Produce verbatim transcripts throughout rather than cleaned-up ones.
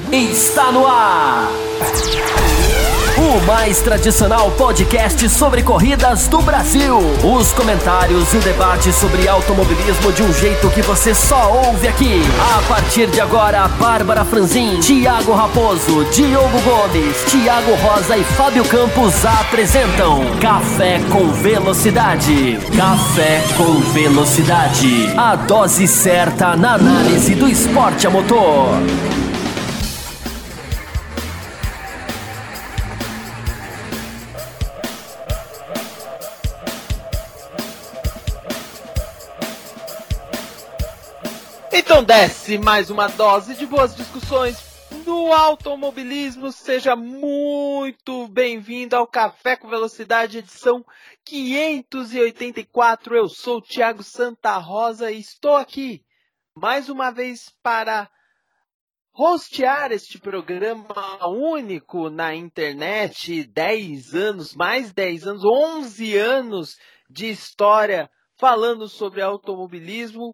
Está no ar! O mais tradicional podcast sobre corridas do Brasil. Os comentários e o debate sobre automobilismo de um jeito que você só ouve aqui. A partir de agora, Bárbara Franzin, Thiago Raposo, Diogo Gomes, Thiago Rosa e Fábio Campos apresentam Café com Velocidade. Café com Velocidade. A dose certa na análise do esporte a motor. Então desce mais uma dose de boas discussões no automobilismo. Seja muito bem-vindo ao Café com Velocidade, edição quinhentos e oitenta e quatro. Eu sou o Thiago Santa Rosa e estou aqui mais uma vez para hostear este programa único na internet. dez anos, mais dez anos, onze anos de história falando sobre automobilismo.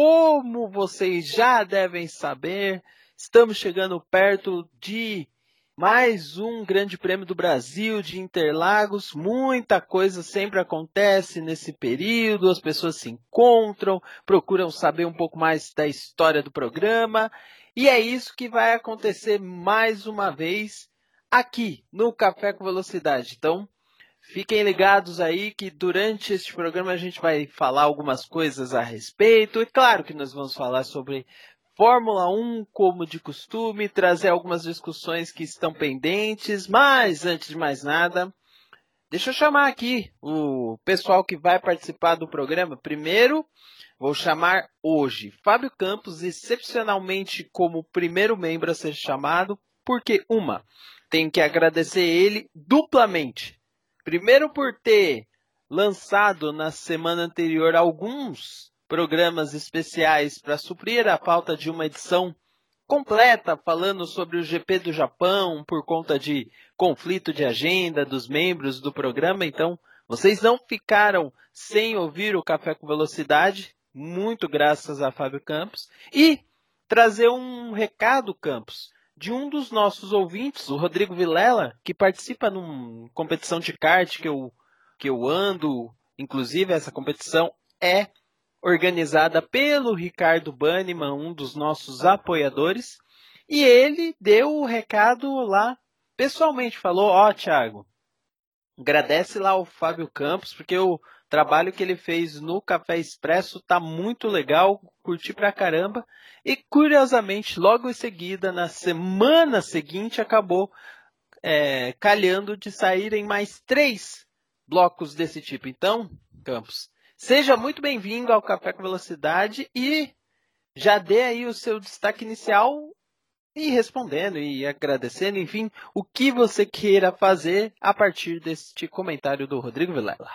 Como vocês já devem saber, estamos chegando perto de mais um Grande Prêmio do Brasil de Interlagos. Muita coisa sempre acontece nesse período, as pessoas se encontram, procuram saber um pouco mais da história do programa. E é isso que vai acontecer mais uma vez aqui no Café com Velocidade. Então, fiquem ligados aí que durante este programa a gente vai falar algumas coisas a respeito. E claro que nós vamos falar sobre Fórmula um, como de costume, trazer algumas discussões que estão pendentes. Mas, antes de mais nada, deixa eu chamar aqui o pessoal que vai participar do programa. Primeiro, vou chamar hoje Fábio Campos, excepcionalmente como primeiro membro a ser chamado, porque, uma, tenho que agradecer ele duplamente. Primeiro por ter lançado na semana anterior alguns programas especiais para suprir a falta de uma edição completa falando sobre o G P do Japão por conta de conflito de agenda dos membros do programa. Então, vocês não ficaram sem ouvir o Café com Velocidade, muito graças a Fábio Campos. E trazer um recado, Campos, de um dos nossos ouvintes, o Rodrigo Vilela, que participa numa competição de kart que eu, que eu ando. Inclusive, essa competição é organizada pelo Ricardo Banniman, um dos nossos apoiadores. E ele deu o recado lá pessoalmente. Falou, ó, Thiago, agradece lá ao Fábio Campos, porque o trabalho que ele fez no Café Expresso tá muito legal, curti pra caramba. E curiosamente, logo em seguida, na semana seguinte, acabou é, calhando de saírem mais três blocos desse tipo. Então, Campos, seja muito bem-vindo ao Café com Velocidade e já dê aí o seu destaque inicial e respondendo e agradecendo, enfim, o que você queira fazer a partir deste comentário do Rodrigo Vilela.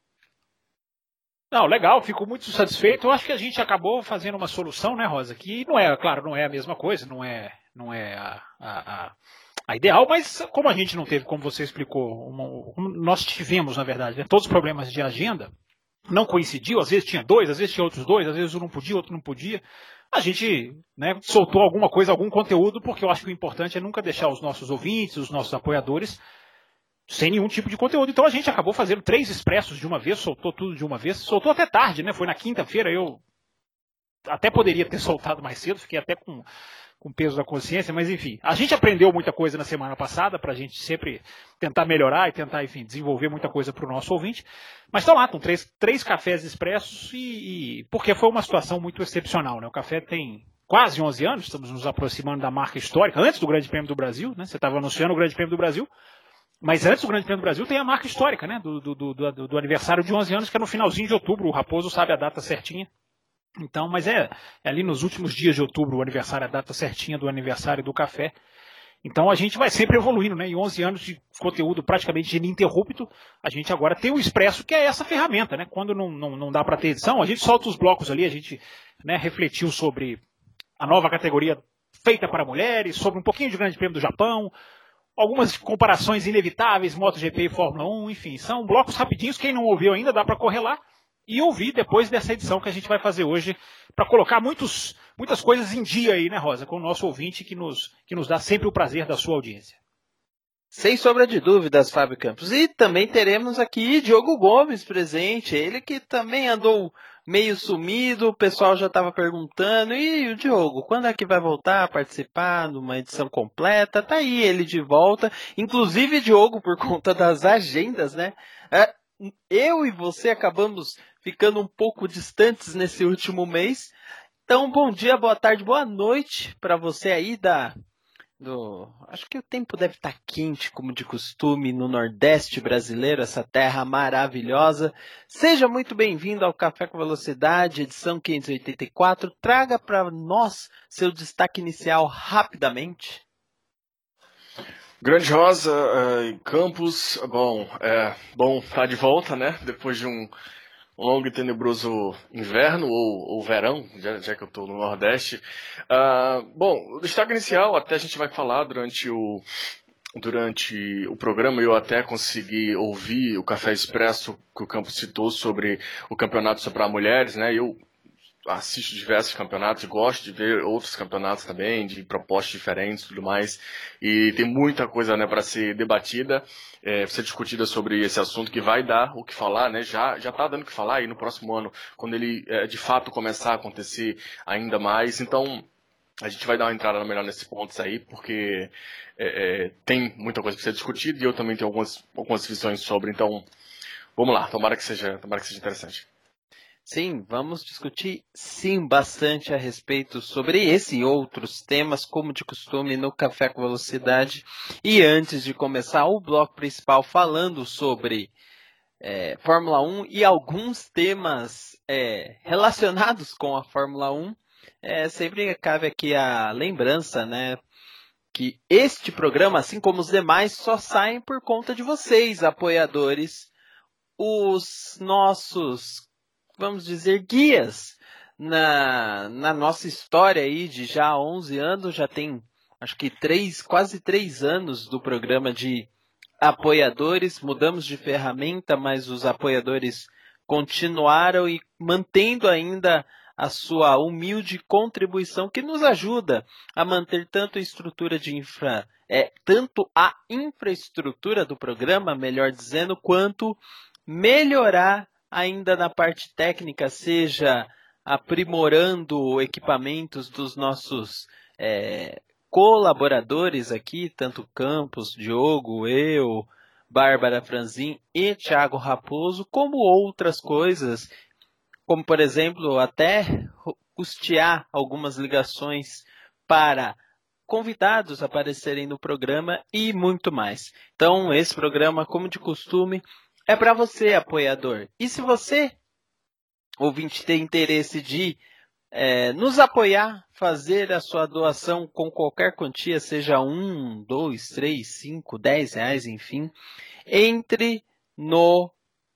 Não, legal, fico muito satisfeito. Eu acho que a gente acabou fazendo uma solução, né, Rosa? Que não é, claro, não é a mesma coisa, não é, não é a, a, a, a ideal, mas como a gente não teve, como você explicou, uma, nós tivemos, na verdade, né, todos os problemas de agenda, não coincidiu, às vezes tinha dois, às vezes tinha outros dois, às vezes um não podia, outro não podia. A gente, né, soltou alguma coisa, algum conteúdo, porque eu acho que o importante é nunca deixar os nossos ouvintes, os nossos apoiadores, sem nenhum tipo de conteúdo. Então a gente acabou fazendo três expressos de uma vez, soltou tudo de uma vez, soltou até tarde, né? Foi na quinta-feira, eu até poderia ter soltado mais cedo, fiquei até com, com peso da consciência, mas enfim. A gente aprendeu muita coisa na semana passada, para a gente sempre tentar melhorar e tentar, enfim, desenvolver muita coisa para o nosso ouvinte. Mas estão lá, estão três, três cafés expressos, e, e porque foi uma situação muito excepcional, né? O café tem quase onze anos, estamos nos aproximando da marca histórica, antes do Grande Prêmio do Brasil, né? Você estava anunciando o Grande Prêmio do Brasil. Mas antes do Grande Prêmio do Brasil tem a marca histórica, né? Do, do, do, do, do aniversário de onze anos, que é no finalzinho de outubro. O Raposo sabe a data certinha. Então, mas é, é ali nos últimos dias de outubro o aniversário, a data certinha do aniversário do café. Então a gente vai sempre evoluindo, né? Em onze anos de conteúdo praticamente ininterrupto, a gente agora tem o Expresso, que é essa ferramenta, né? Quando não, não, não dá para ter edição, a gente solta os blocos ali, a gente, né, refletiu sobre a nova categoria feita para mulheres, sobre um pouquinho de Grande Prêmio do Japão, algumas comparações inevitáveis, MotoGP e Fórmula um, enfim, são blocos rapidinhos, quem não ouviu ainda dá para correr lá. e ouvir depois dessa edição que a gente vai fazer hoje, para colocar muitos, muitas coisas em dia aí, né, Rosa, com o nosso ouvinte que nos, que nos dá sempre o prazer da sua audiência. Sem sombra de dúvidas, Fábio Campos. E também teremos aqui Diogo Gomes presente, ele que também andou meio sumido, o pessoal já estava perguntando, e o Diogo, quando é que vai voltar a participar de uma edição completa? Tá aí ele de volta, inclusive Diogo, por conta das agendas, né? Eu e você acabamos ficando um pouco distantes nesse último mês, então bom dia, boa tarde, boa noite para você aí da... Do... Acho que o tempo deve estar quente, como de costume, no Nordeste brasileiro, essa terra maravilhosa. Seja muito bem-vindo ao Café com Velocidade, edição quinhentos e oitenta e quatro. Traga para nós seu destaque inicial rapidamente. Grande Rosa, uh, Campos, bom, é bom estar de volta, né? Depois de um... um longo e tenebroso inverno ou, ou verão, já, já que eu estou no Nordeste. Uh, bom, o destaque inicial, até a gente vai falar durante o, durante o programa, eu até consegui ouvir o Café Expresso que o Campos citou sobre o campeonato para mulheres, né? Eu assisto diversos campeonatos e gosto de ver outros campeonatos também, de propostas diferentes e tudo mais. E tem muita coisa, né, para ser debatida, é, ser discutida sobre esse assunto que vai dar o que falar, né? Já já está dando o que falar aí no próximo ano, quando ele é, de fato começar a acontecer ainda mais. Então, a gente vai dar uma entrada melhor nesses pontos aí, porque é, é, tem muita coisa para ser discutida e eu também tenho algumas, algumas visões sobre. Então, vamos lá, tomara que seja, tomara que seja interessante. Sim, vamos discutir sim bastante a respeito sobre esse e outros temas, como de costume, no Café com Velocidade. E antes de começar o bloco principal falando sobre é, Fórmula um e alguns temas é, relacionados com a Fórmula um, é, sempre cabe aqui a lembrança, né, que este programa, assim como os demais, só saem por conta de vocês, apoiadores, os nossos, vamos dizer, guias na, na nossa história aí de já onze anos, já tem acho que três, quase três anos do programa de apoiadores, mudamos de ferramenta, mas os apoiadores continuaram e mantendo ainda a sua humilde contribuição que nos ajuda a manter tanto a estrutura de infra, é, tanto a infraestrutura do programa, melhor dizendo, quanto melhorar ainda na parte técnica, seja aprimorando equipamentos dos nossos é, colaboradores aqui, tanto Campos, Diogo, eu, Bárbara Franzin e Thiago Raposo, como outras coisas, como por exemplo, até custear algumas ligações para convidados aparecerem no programa e muito mais. Então, esse programa, como de costume, é para você, apoiador. E se você, ouvinte, tem interesse de é, nos apoiar, fazer a sua doação com qualquer quantia, seja um, dois, três, cinco, dez reais, enfim, entre no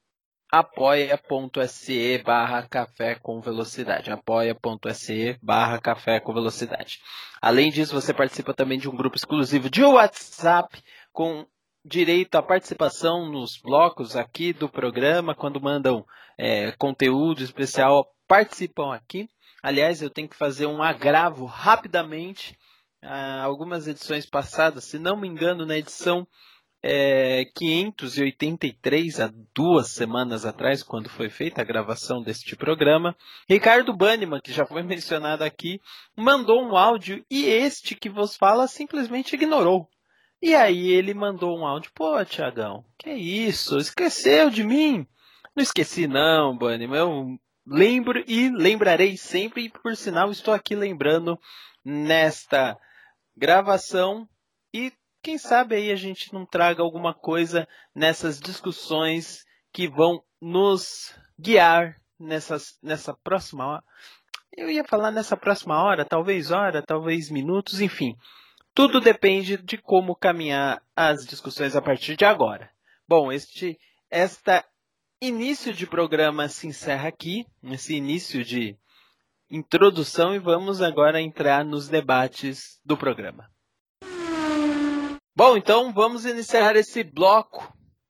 apoia.se barra café com velocidade. apoia.se barra café com velocidade. Além disso, você participa também de um grupo exclusivo de WhatsApp com direito à participação nos blocos aqui do programa, quando mandam é, conteúdo especial, participam aqui. Aliás, eu tenho que fazer um agravo rapidamente. Ah, algumas edições passadas, se não me engano, na edição é, quinhentos e oitenta e três, há duas semanas atrás, quando foi feita a gravação deste programa, Ricardo Banniman, que já foi mencionado aqui, mandou um áudio e este que vos fala simplesmente ignorou. E aí ele mandou um áudio, pô, Tiagão, que isso? Esqueceu de mim? Não esqueci não, Banniman, eu lembro e lembrarei sempre, e por sinal estou aqui lembrando nesta gravação, e quem sabe aí a gente não traga alguma coisa nessas discussões que vão nos guiar nessas, nessa próxima hora. Eu ia falar nessa próxima hora, talvez hora, talvez minutos, enfim. Tudo depende de como caminhar as discussões a partir de agora. Bom, este esta início de programa se encerra aqui, esse início de introdução, e vamos agora entrar nos debates do programa. Bom, então vamos iniciar esse bloco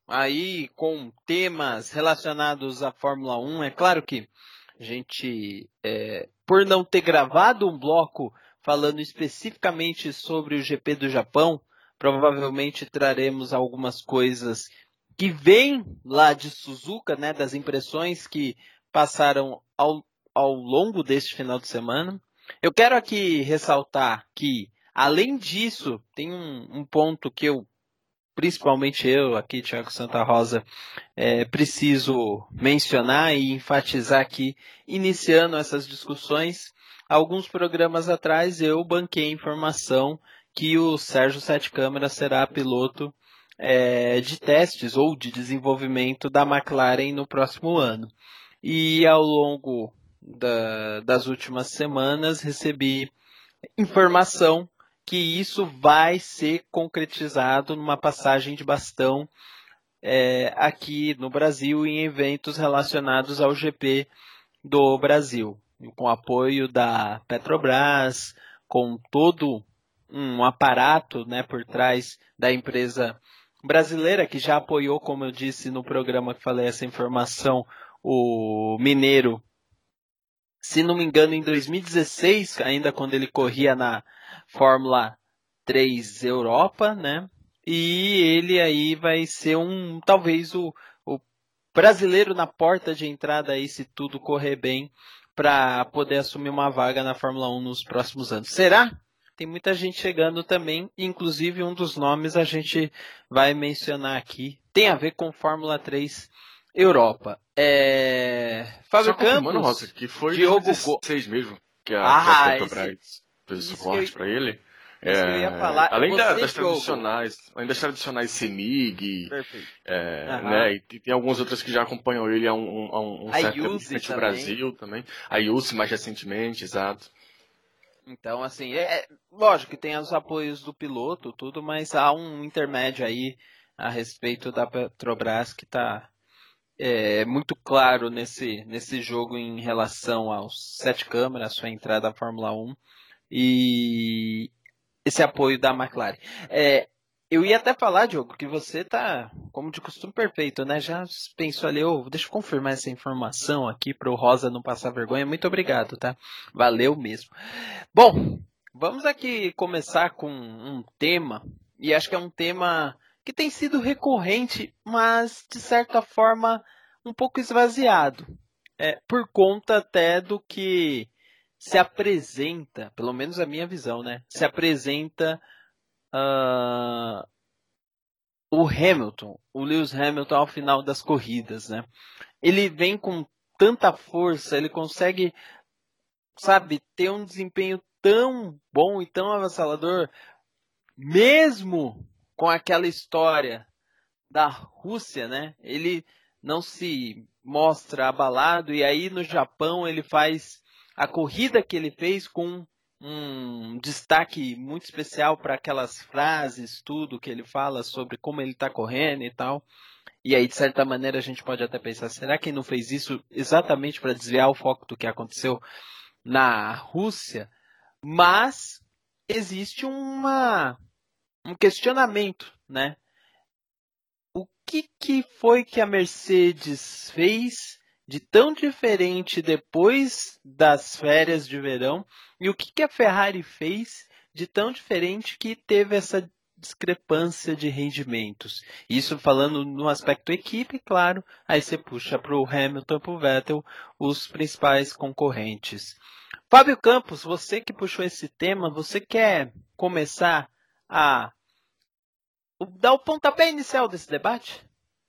aí com temas relacionados à Fórmula um. É claro que a gente, é, por não ter gravado um bloco falando especificamente sobre o G P do Japão, provavelmente traremos algumas coisas que vêm lá de Suzuka, né, das impressões que passaram ao, ao longo deste final de semana. Eu quero aqui ressaltar que, além disso, tem um, um ponto que eu, principalmente eu aqui, Thiago Santa Rosa, é, preciso mencionar e enfatizar aqui, iniciando essas discussões. Alguns programas atrás eu banquei a informação que o Sérgio Sete Câmara será piloto é, de testes ou de desenvolvimento da McLaren no próximo ano. E ao longo da, das últimas semanas recebi informação que isso vai ser concretizado numa passagem de bastão é, aqui no Brasil em eventos relacionados ao G P do Brasil, com apoio da Petrobras, com todo um aparato, né, por trás da empresa brasileira que já apoiou, como eu disse no programa que falei essa informação, o Mineiro, se não me engano, em dois mil e dezesseis, ainda quando ele corria na Fórmula três Europa, né? E ele aí vai ser um, talvez o, o brasileiro na porta de entrada aí, se tudo correr bem, para poder assumir uma vaga na Fórmula um nos próximos anos. Será? Tem muita gente chegando também, inclusive um dos nomes a gente vai mencionar aqui. Tem a ver com Fórmula três Europa. É... Fábio Campos, Rosa, que foi Diogo dezesseis mesmo, que a, ah, que a Petrobras fez esse suporte eu... para ele. É, eu ia falar. Além Você, da, das Diogo. tradicionais, além das tradicionais CEMIG, é, uhum. né, e tem algumas outras que já acompanham ele há um, há um, um certo tempo, principalmente no Brasil também. A I U C mais recentemente, exato. Então, assim, é, é lógico que tem os apoios do piloto, tudo, mas há um intermédio aí a respeito da Petrobras que está é, muito claro nesse, nesse jogo em relação aos Sete Câmara, a sua entrada à Fórmula um e esse apoio da McLaren. É, eu ia até falar, Diogo, que você tá, como de costume, perfeito, né? Já pensou ali, oh, deixa eu confirmar essa informação aqui para o Rosa não passar vergonha. Muito obrigado, tá? Valeu mesmo. Bom, vamos aqui começar com um tema, e acho que é um tema que tem sido recorrente, mas de certa forma um pouco esvaziado, é, por conta até do que se apresenta, pelo menos a minha visão, né? Se apresenta uh, o Hamilton, o Lewis Hamilton ao final das corridas, né? Ele vem com tanta força, ele consegue, sabe, ter um desempenho tão bom e tão avassalador, mesmo com aquela história da Rússia, né? Ele não se mostra abalado e aí no Japão ele faz a corrida que ele fez com um destaque muito especial para aquelas frases, tudo que ele fala sobre como ele está correndo e tal. E aí, de certa maneira, a gente pode até pensar, será que ele não fez isso exatamente para desviar o foco do que aconteceu na Rússia? Mas existe uma, um questionamento, né? O que, que foi que a Mercedes fez de tão diferente depois das férias de verão? E o que, que a Ferrari fez de tão diferente que teve essa discrepância de rendimentos? Isso falando no aspecto equipe, claro, aí você puxa para o Hamilton, para o Vettel, os principais concorrentes. Fábio Campos, você que puxou esse tema, você quer começar a dar o pontapé inicial desse debate?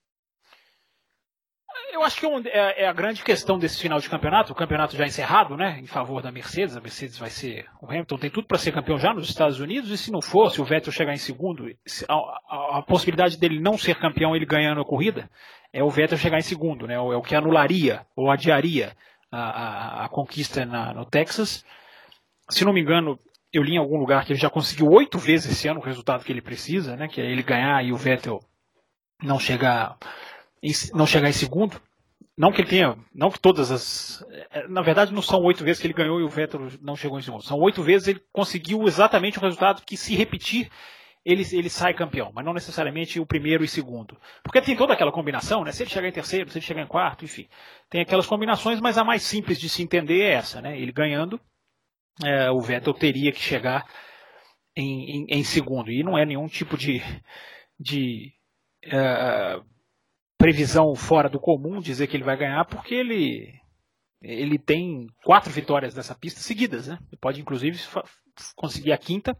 Eu acho que é a grande questão desse final de campeonato, o campeonato já encerrado, né, em favor da Mercedes. A Mercedes vai ser, o Hamilton tem tudo para ser campeão já nos Estados Unidos, e se não for, se o Vettel chegar em segundo, a, a, a possibilidade dele não ser campeão, ele ganhando a corrida, é o Vettel chegar em segundo, né, é o que anularia ou adiaria a, a, a conquista na, no Texas. Se não me engano, eu li em algum lugar que ele já conseguiu oito vezes esse ano o resultado que ele precisa, né, que é ele ganhar e o Vettel não chegar em, não chegar em segundo. Não que ele tenha, não que todas as, na verdade não são oito vezes que ele ganhou e o Vettel não chegou em segundo, são oito vezes ele conseguiu exatamente o resultado que, se repetir, ele, ele sai campeão, mas não necessariamente o primeiro e segundo. Porque tem toda aquela combinação, né? Se ele chegar em terceiro, se ele chegar em quarto, enfim. Tem aquelas combinações, mas a mais simples de se entender é essa, né? Ele ganhando, é, o Vettel teria que chegar em, em, em segundo. E não é nenhum tipo de, de uh, previsão fora do comum dizer que ele vai ganhar, porque ele, ele tem quatro vitórias nessa pista seguidas, né? Ele pode, inclusive, conseguir a quinta.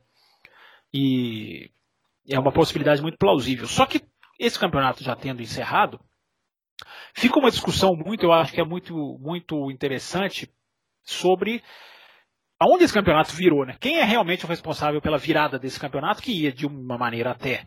E é uma possibilidade muito plausível. Só que esse campeonato já tendo encerrado, fica uma discussão muito, eu acho que é muito, muito interessante sobre aonde esse campeonato virou, né? Quem é realmente o responsável pela virada desse campeonato, que ia de uma maneira até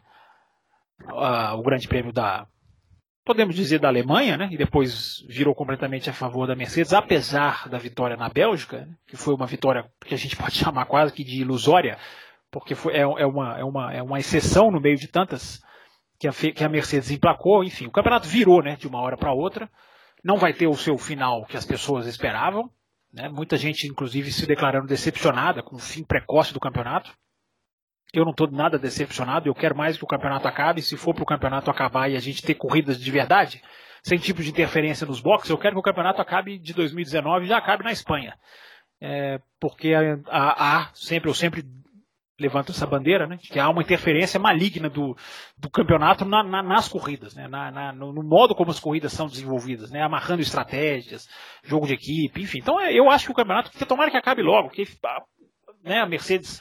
uh, o Grande Prêmio da, podemos dizer, da Alemanha, né? E depois virou completamente a favor da Mercedes, apesar da vitória na Bélgica, né? Que foi uma vitória que a gente pode chamar quase que de ilusória, porque foi, é, é, uma, é, uma, é uma exceção no meio de tantas que a, que a Mercedes emplacou. Enfim, o campeonato virou, né, de uma hora para outra. Não vai ter o seu final que as pessoas esperavam, né? Muita gente, inclusive, se declarando decepcionada com o fim precoce do campeonato. Eu não estou nada decepcionado, eu quero mais que o campeonato acabe. Se for para o campeonato acabar e a gente ter corridas de verdade, sem tipo de interferência nos boxes, eu quero que o campeonato acabe de dois mil e dezenove e já acabe na Espanha. É, porque há sempre, eu sempre levanto essa bandeira, né, que há uma interferência maligna do, do campeonato na, na, nas corridas, né, na, na, no, no modo como as corridas são desenvolvidas, né, amarrando estratégias, jogo de equipe, enfim. Então eu acho que o campeonato, que tomara que acabe logo, que, né, a Mercedes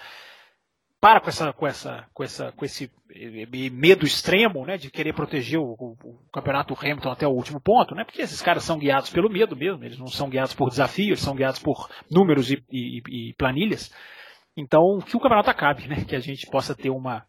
para com, essa, com, essa, com, essa, com esse medo extremo, né, de querer proteger o, o, o campeonato Hamilton até o último ponto, né, porque esses caras são guiados pelo medo mesmo, eles não são guiados por desafio, eles são guiados por números e, e, e planilhas. Então, que o campeonato acabe, né? Que a gente possa ter uma,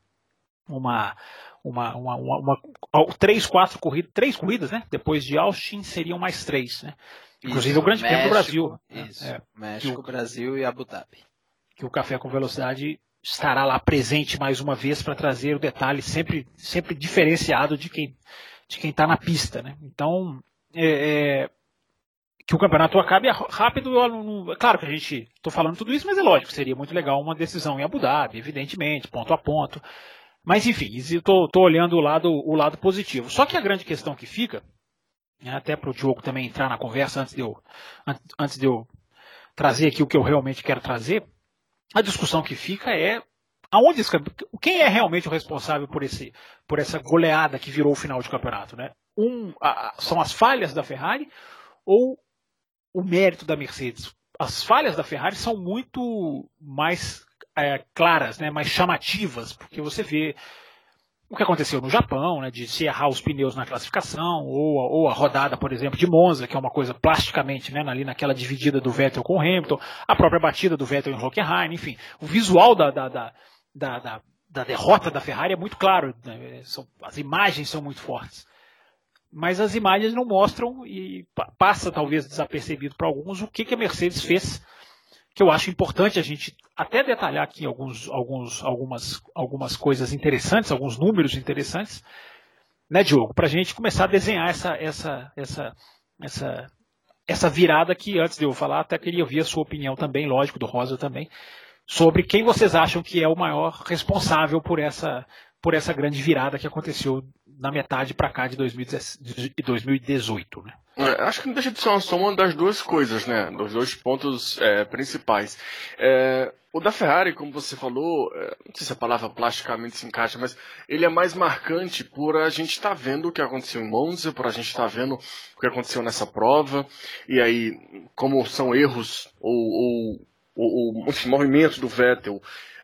uma, uma, uma, uma, uma três, quatro corridas, três corridas, né? Depois de Austin seriam mais três, né? Inclusive isso, o Grande Prêmio do Brasil. Isso, é, México, o, Brasil e Abu Dhabi. Que o Café com Velocidade estará lá presente mais uma vez para trazer o detalhe sempre, sempre diferenciado de quem de quem está na pista, né? Então, é, é, que o campeonato acabe rápido, eu não, claro que a gente, estou falando tudo isso, mas é lógico, seria muito legal uma decisão em Abu Dhabi, evidentemente, ponto a ponto, mas enfim, estou olhando o lado, o lado positivo. Só que a grande questão que fica, né, até para o Diogo também entrar na conversa antes de, eu, antes de eu trazer aqui o que eu realmente quero trazer, a discussão que fica é aonde esse, quem é realmente o responsável por, esse, por essa goleada que virou o final de campeonato, né? Um, a, são as falhas da Ferrari ou o mérito da Mercedes? As falhas da Ferrari são muito mais é, claras, né, mais chamativas, porque você vê o que aconteceu no Japão, né, de se errar os pneus na classificação, ou, ou a rodada, por exemplo, de Monza, que é uma coisa plasticamente, né, ali naquela dividida do Vettel com o Hamilton, a própria batida do Vettel em Hockenheim, enfim, o visual da, da, da, da, da, da derrota da Ferrari é muito claro, né, são, as imagens são muito fortes. Mas as imagens não mostram, e passa talvez desapercebido para alguns, o que, que a Mercedes fez, que eu acho importante a gente até detalhar aqui alguns, alguns, algumas, algumas coisas interessantes, alguns números interessantes, né, Diogo, para a gente começar a desenhar essa, essa, essa, essa, essa virada que, antes de eu falar, até queria ouvir a sua opinião também, lógico, do Rosa também, sobre quem vocês acham que é o maior responsável por essa, por essa grande virada que aconteceu na metade para cá de dois mil e dezoito, né? É, acho que não deixa de ser uma soma das duas coisas, né? Dos dois pontos é, principais. É, o da Ferrari, como você falou, é, não sei se a palavra plasticamente se encaixa, mas ele é mais marcante por a gente estar tá vendo o que aconteceu em Monza, por a gente estar tá vendo o que aconteceu nessa prova, e aí, como são erros ou, ou, ou, ou enfim, movimentos do Vettel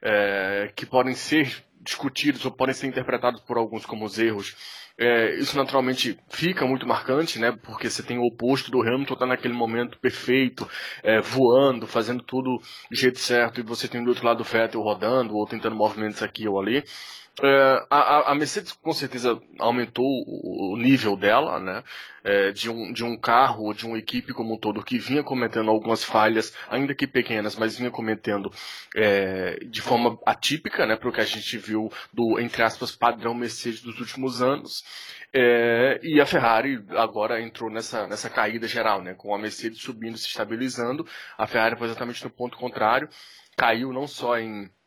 é, que podem ser discutidos ou podem ser interpretados por alguns como os erros, é, isso naturalmente fica muito marcante, né, porque você tem o oposto do Hamilton, tá naquele momento perfeito, é, voando, fazendo tudo do jeito certo, e você tem do outro lado o Vettel rodando ou tentando movimentos aqui ou ali. É, a, a Mercedes com certeza aumentou o, o nível dela, né, é, de, um, de um carro ou de uma equipe como um todo que vinha cometendo algumas falhas, ainda que pequenas, mas vinha cometendo é, de forma atípica, né, para o que a gente viu do, entre aspas, padrão Mercedes dos últimos anos. É, e a Ferrari agora entrou nessa, nessa caída geral, né, com a Mercedes subindo, se estabilizando. A Ferrari foi exatamente no ponto contrário, caiu não só em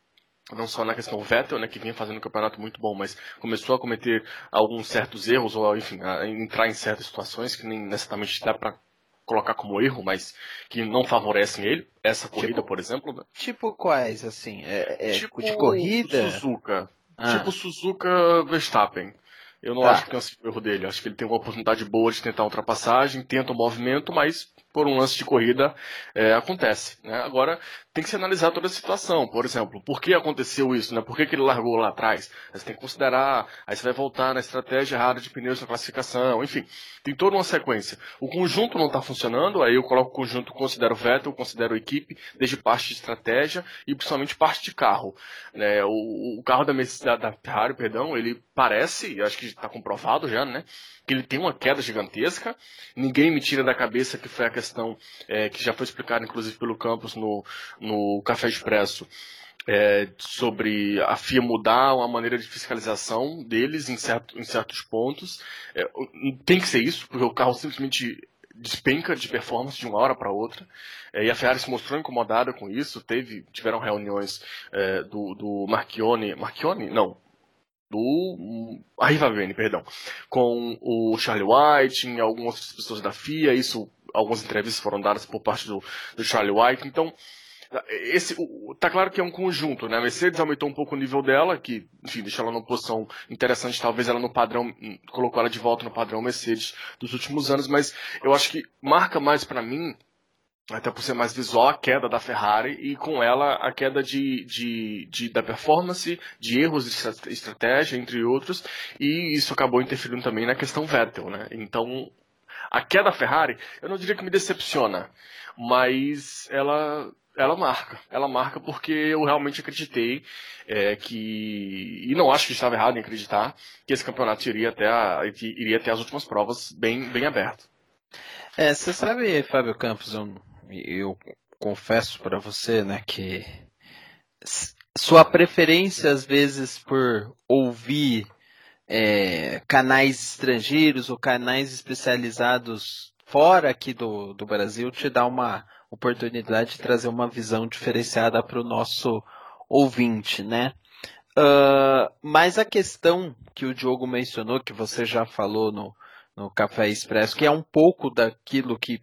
não só na questão Vettel, né, que vinha fazendo um campeonato muito bom, mas começou a cometer alguns certos erros, ou enfim, a entrar em certas situações que nem necessariamente dá para colocar como erro, mas que não favorecem ele, essa corrida, Tipo- por exemplo, né? Tipo quais, assim? É, é Tipo de corrida? Suzuka. Ah. Tipo Suzuka Verstappen. Eu não Tá. acho que é um erro dele. Acho que ele tem uma oportunidade boa de tentar ultrapassagem, tenta o movimento, mas por um lance de corrida é, acontece. Né? Agora, tem que se analisar toda a situação. Por exemplo, por que aconteceu isso? Né? Por que, que ele largou lá atrás? Aí você tem que considerar, aí você vai voltar na estratégia errada de pneus na classificação, enfim. Tem toda uma sequência. O conjunto não está funcionando, aí eu coloco o conjunto, considero o Vettel, considero a equipe, desde parte de estratégia e principalmente parte de carro. Né? O, o carro da, da, da Ferrari, perdão, ele parece, acho que está comprovado já, né? Que ele tem uma queda gigantesca. Ninguém me tira da cabeça que foi a questão é, que já foi explicada, inclusive, pelo Campos no, no Café Expresso, é, sobre a F I A mudar uma maneira de fiscalização deles em, certo, em certos pontos. É, tem que ser isso, porque o carro simplesmente despenca de performance de uma hora para outra. É, e a Ferrari se mostrou incomodada com isso. Teve, tiveram reuniões é, do, do Marchione, Marchione? Não. do Arrivabene, perdão, com o Charlie White, em algumas pessoas da F I A, isso, algumas entrevistas foram dadas por parte do, do Charlie White, então, esse, o, tá claro que é um conjunto, né, a Mercedes aumentou um pouco o nível dela, que, enfim, deixou ela numa posição interessante, talvez ela no padrão, colocou ela de volta no padrão Mercedes dos últimos anos, mas eu acho que marca mais para mim, até por ser mais visual, a queda da Ferrari e com ela a queda de, de, de, da performance, de erros de estratégia, entre outros, e isso acabou interferindo também na questão Vettel, né? Então, a queda da Ferrari, eu não diria que me decepciona, mas ela, ela marca, ela marca porque eu realmente acreditei é, que, e não acho que estava errado em acreditar, que esse campeonato iria até, a, iria até as últimas provas bem, bem aberto. É, você sabe, Fábio Campos, eu, eu confesso para você, né, que s- sua preferência às vezes por ouvir é, canais estrangeiros ou canais especializados fora aqui do, do Brasil te dá uma oportunidade de trazer uma visão diferenciada para o nosso ouvinte, né? Ah, mas a questão que o Diogo mencionou, que você já falou no, no Café Expresso, que é um pouco daquilo que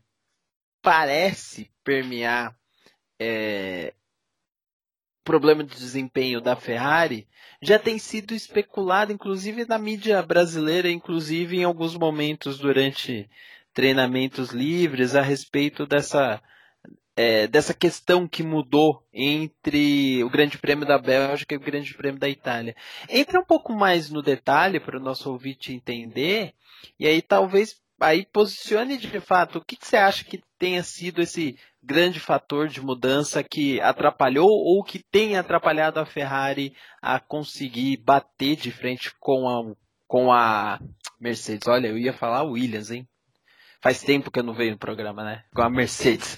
parece permear é, problema de desempenho da Ferrari, já tem sido especulado, inclusive na mídia brasileira, inclusive em alguns momentos durante treinamentos livres, a respeito dessa, é, dessa questão que mudou entre o Grande Prêmio da Bélgica e o Grande Prêmio da Itália. Entra um pouco mais no detalhe para o nosso ouvinte entender, e aí talvez aí posicione de fato o que, que você acha que tenha sido esse grande fator de mudança que atrapalhou ou que tem atrapalhado a Ferrari a conseguir bater de frente com a, com a Mercedes. Olha, eu ia falar Williams, hein? Faz tempo que eu não vejo no programa, né? Com a Mercedes.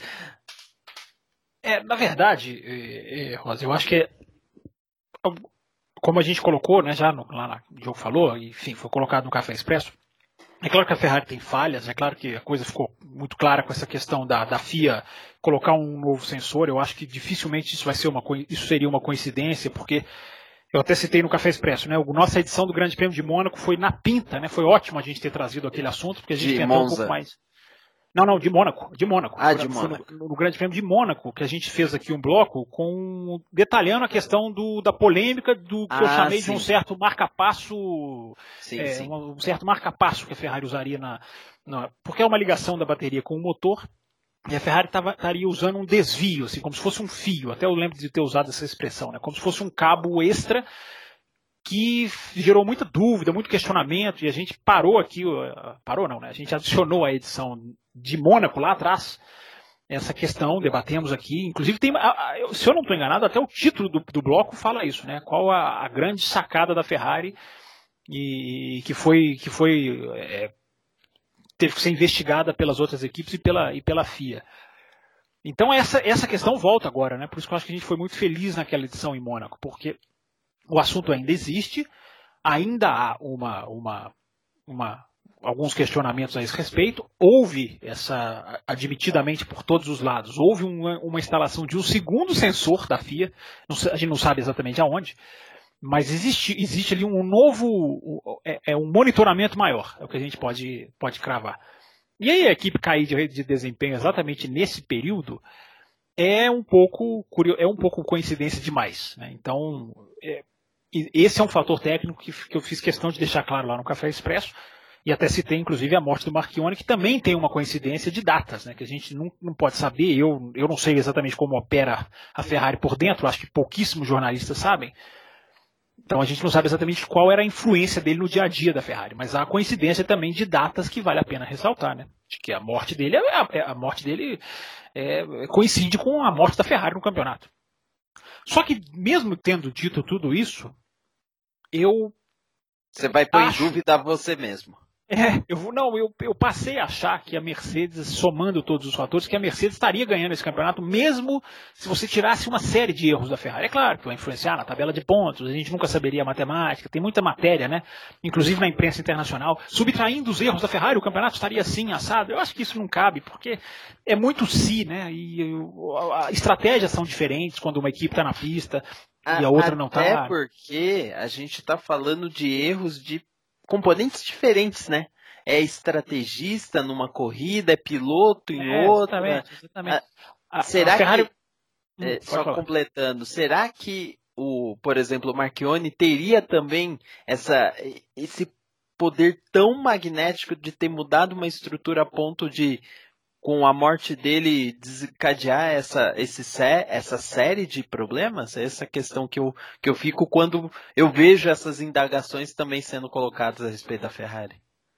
É, na verdade, é, é, Rosa, eu acho que é, como a gente colocou, né, já no, lá no jogo falou, enfim, foi colocado no Café Expresso. É claro que a Ferrari tem falhas, é claro que a coisa ficou muito clara com essa questão da, da F I A colocar um novo sensor. Eu acho que dificilmente isso vai ser uma isso seria uma coincidência, porque eu até citei no Café Expresso, né? A nossa edição do Grande Prêmio de Mônaco foi na pinta, né? Foi ótimo a gente ter trazido aquele assunto, porque a gente De tentou um Monza. pouco mais. Não, não, de Mônaco, de Mônaco. Ah, de Foi Mônaco. No, no Grande Prêmio de Mônaco, que a gente fez aqui um bloco com detalhando a questão do, da polêmica do que eu Ah, chamei sim. de um certo marca-passo, Sim, é, sim. um certo marca-passo que a Ferrari usaria na, na, porque é uma ligação da bateria com o motor. E a Ferrari tava, estaria usando um desvio, assim, como se fosse um fio. Até eu lembro de ter usado essa expressão, né? Como se fosse um cabo extra que gerou muita dúvida, muito questionamento, e a gente parou aqui, parou não, né? A gente adicionou a edição de Mônaco lá atrás, essa questão, debatemos aqui, inclusive tem, se eu não estou enganado, até o título do, do bloco fala isso, né? Qual a, a grande sacada da Ferrari e que foi, que foi é, teve que ser investigada pelas outras equipes e pela, e pela F I A. Então essa, essa questão volta agora, né? Por isso que eu acho que a gente foi muito feliz naquela edição em Mônaco, porque o assunto ainda existe, ainda há uma, uma, uma alguns questionamentos a esse respeito. Houve, essa, admitidamente por todos os lados, houve uma, uma instalação de um segundo sensor da F I A, não, a gente não sabe exatamente aonde, mas existe, existe ali um novo, é, é um monitoramento maior, é o que a gente pode, pode cravar. E aí a equipe cair de, de desempenho exatamente nesse período é um pouco, é um pouco coincidência demais, né? Então, é, esse é um fator técnico que, que eu fiz questão de deixar claro lá no Café Expresso, e até citei inclusive a morte do Marchione, que também tem uma coincidência de datas, né, que a gente não, não pode saber. Eu, eu não sei exatamente como opera a Ferrari por dentro, acho que pouquíssimos jornalistas sabem. Então a gente não sabe exatamente qual era a influência dele no dia a dia da Ferrari, mas há coincidência também de datas que vale a pena ressaltar, né? De que a morte dele, é, a, a morte dele é, coincide com a morte da Ferrari no campeonato. Só que mesmo tendo dito tudo isso, eu Você vai pôr acho... em dúvida você mesmo. É, eu vou, não, eu, eu passei a achar que a Mercedes, somando todos os fatores, que a Mercedes estaria ganhando esse campeonato, mesmo se você tirasse uma série de erros da Ferrari. É claro que vai influenciar na tabela de pontos, a gente nunca saberia a matemática, tem muita matéria, né? Inclusive na imprensa internacional, subtraindo os erros da Ferrari, o campeonato estaria assim, assado. Eu acho que isso não cabe, porque é muito si, né? E as estratégias são diferentes quando uma equipe está na pista e a outra não está. Até porque a gente está falando de erros de componentes diferentes, né? É estrategista numa corrida, é piloto em é, outra. Exatamente, exatamente. A, a, será a Ferrari... que, é, hum, só falar. completando, será que o, por exemplo, o Marchione teria também essa, esse poder tão magnético de ter mudado uma estrutura a ponto de, com a morte dele, desencadear essa, esse, essa série de problemas? Essa questão que eu, que eu fico quando eu vejo essas indagações também sendo colocadas a respeito da Ferrari.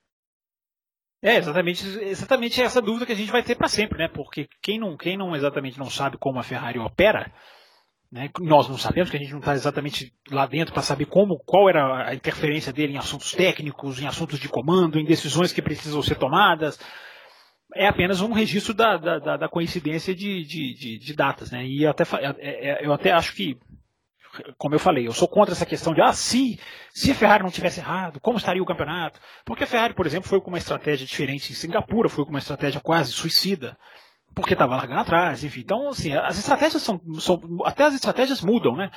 É, exatamente, exatamente essa dúvida que a gente vai ter para sempre, né? Porque quem não, quem não exatamente não sabe como a Ferrari opera, né? Nós não sabemos, que a gente não está exatamente lá dentro para saber como, qual era a interferência dele em assuntos técnicos, em assuntos de comando, em decisões que precisam ser tomadas. É apenas um registro da, da, da coincidência de, de, de, de datas, né? E eu até, eu até acho que, como eu falei, eu sou contra essa questão de, ah, se, se a Ferrari não tivesse errado, como estaria o campeonato? Porque a Ferrari, por exemplo, foi com uma estratégia diferente em Singapura, foi com uma estratégia quase suicida, porque estava largando atrás, enfim. Então, assim, as estratégias são, são até as estratégias mudam, né?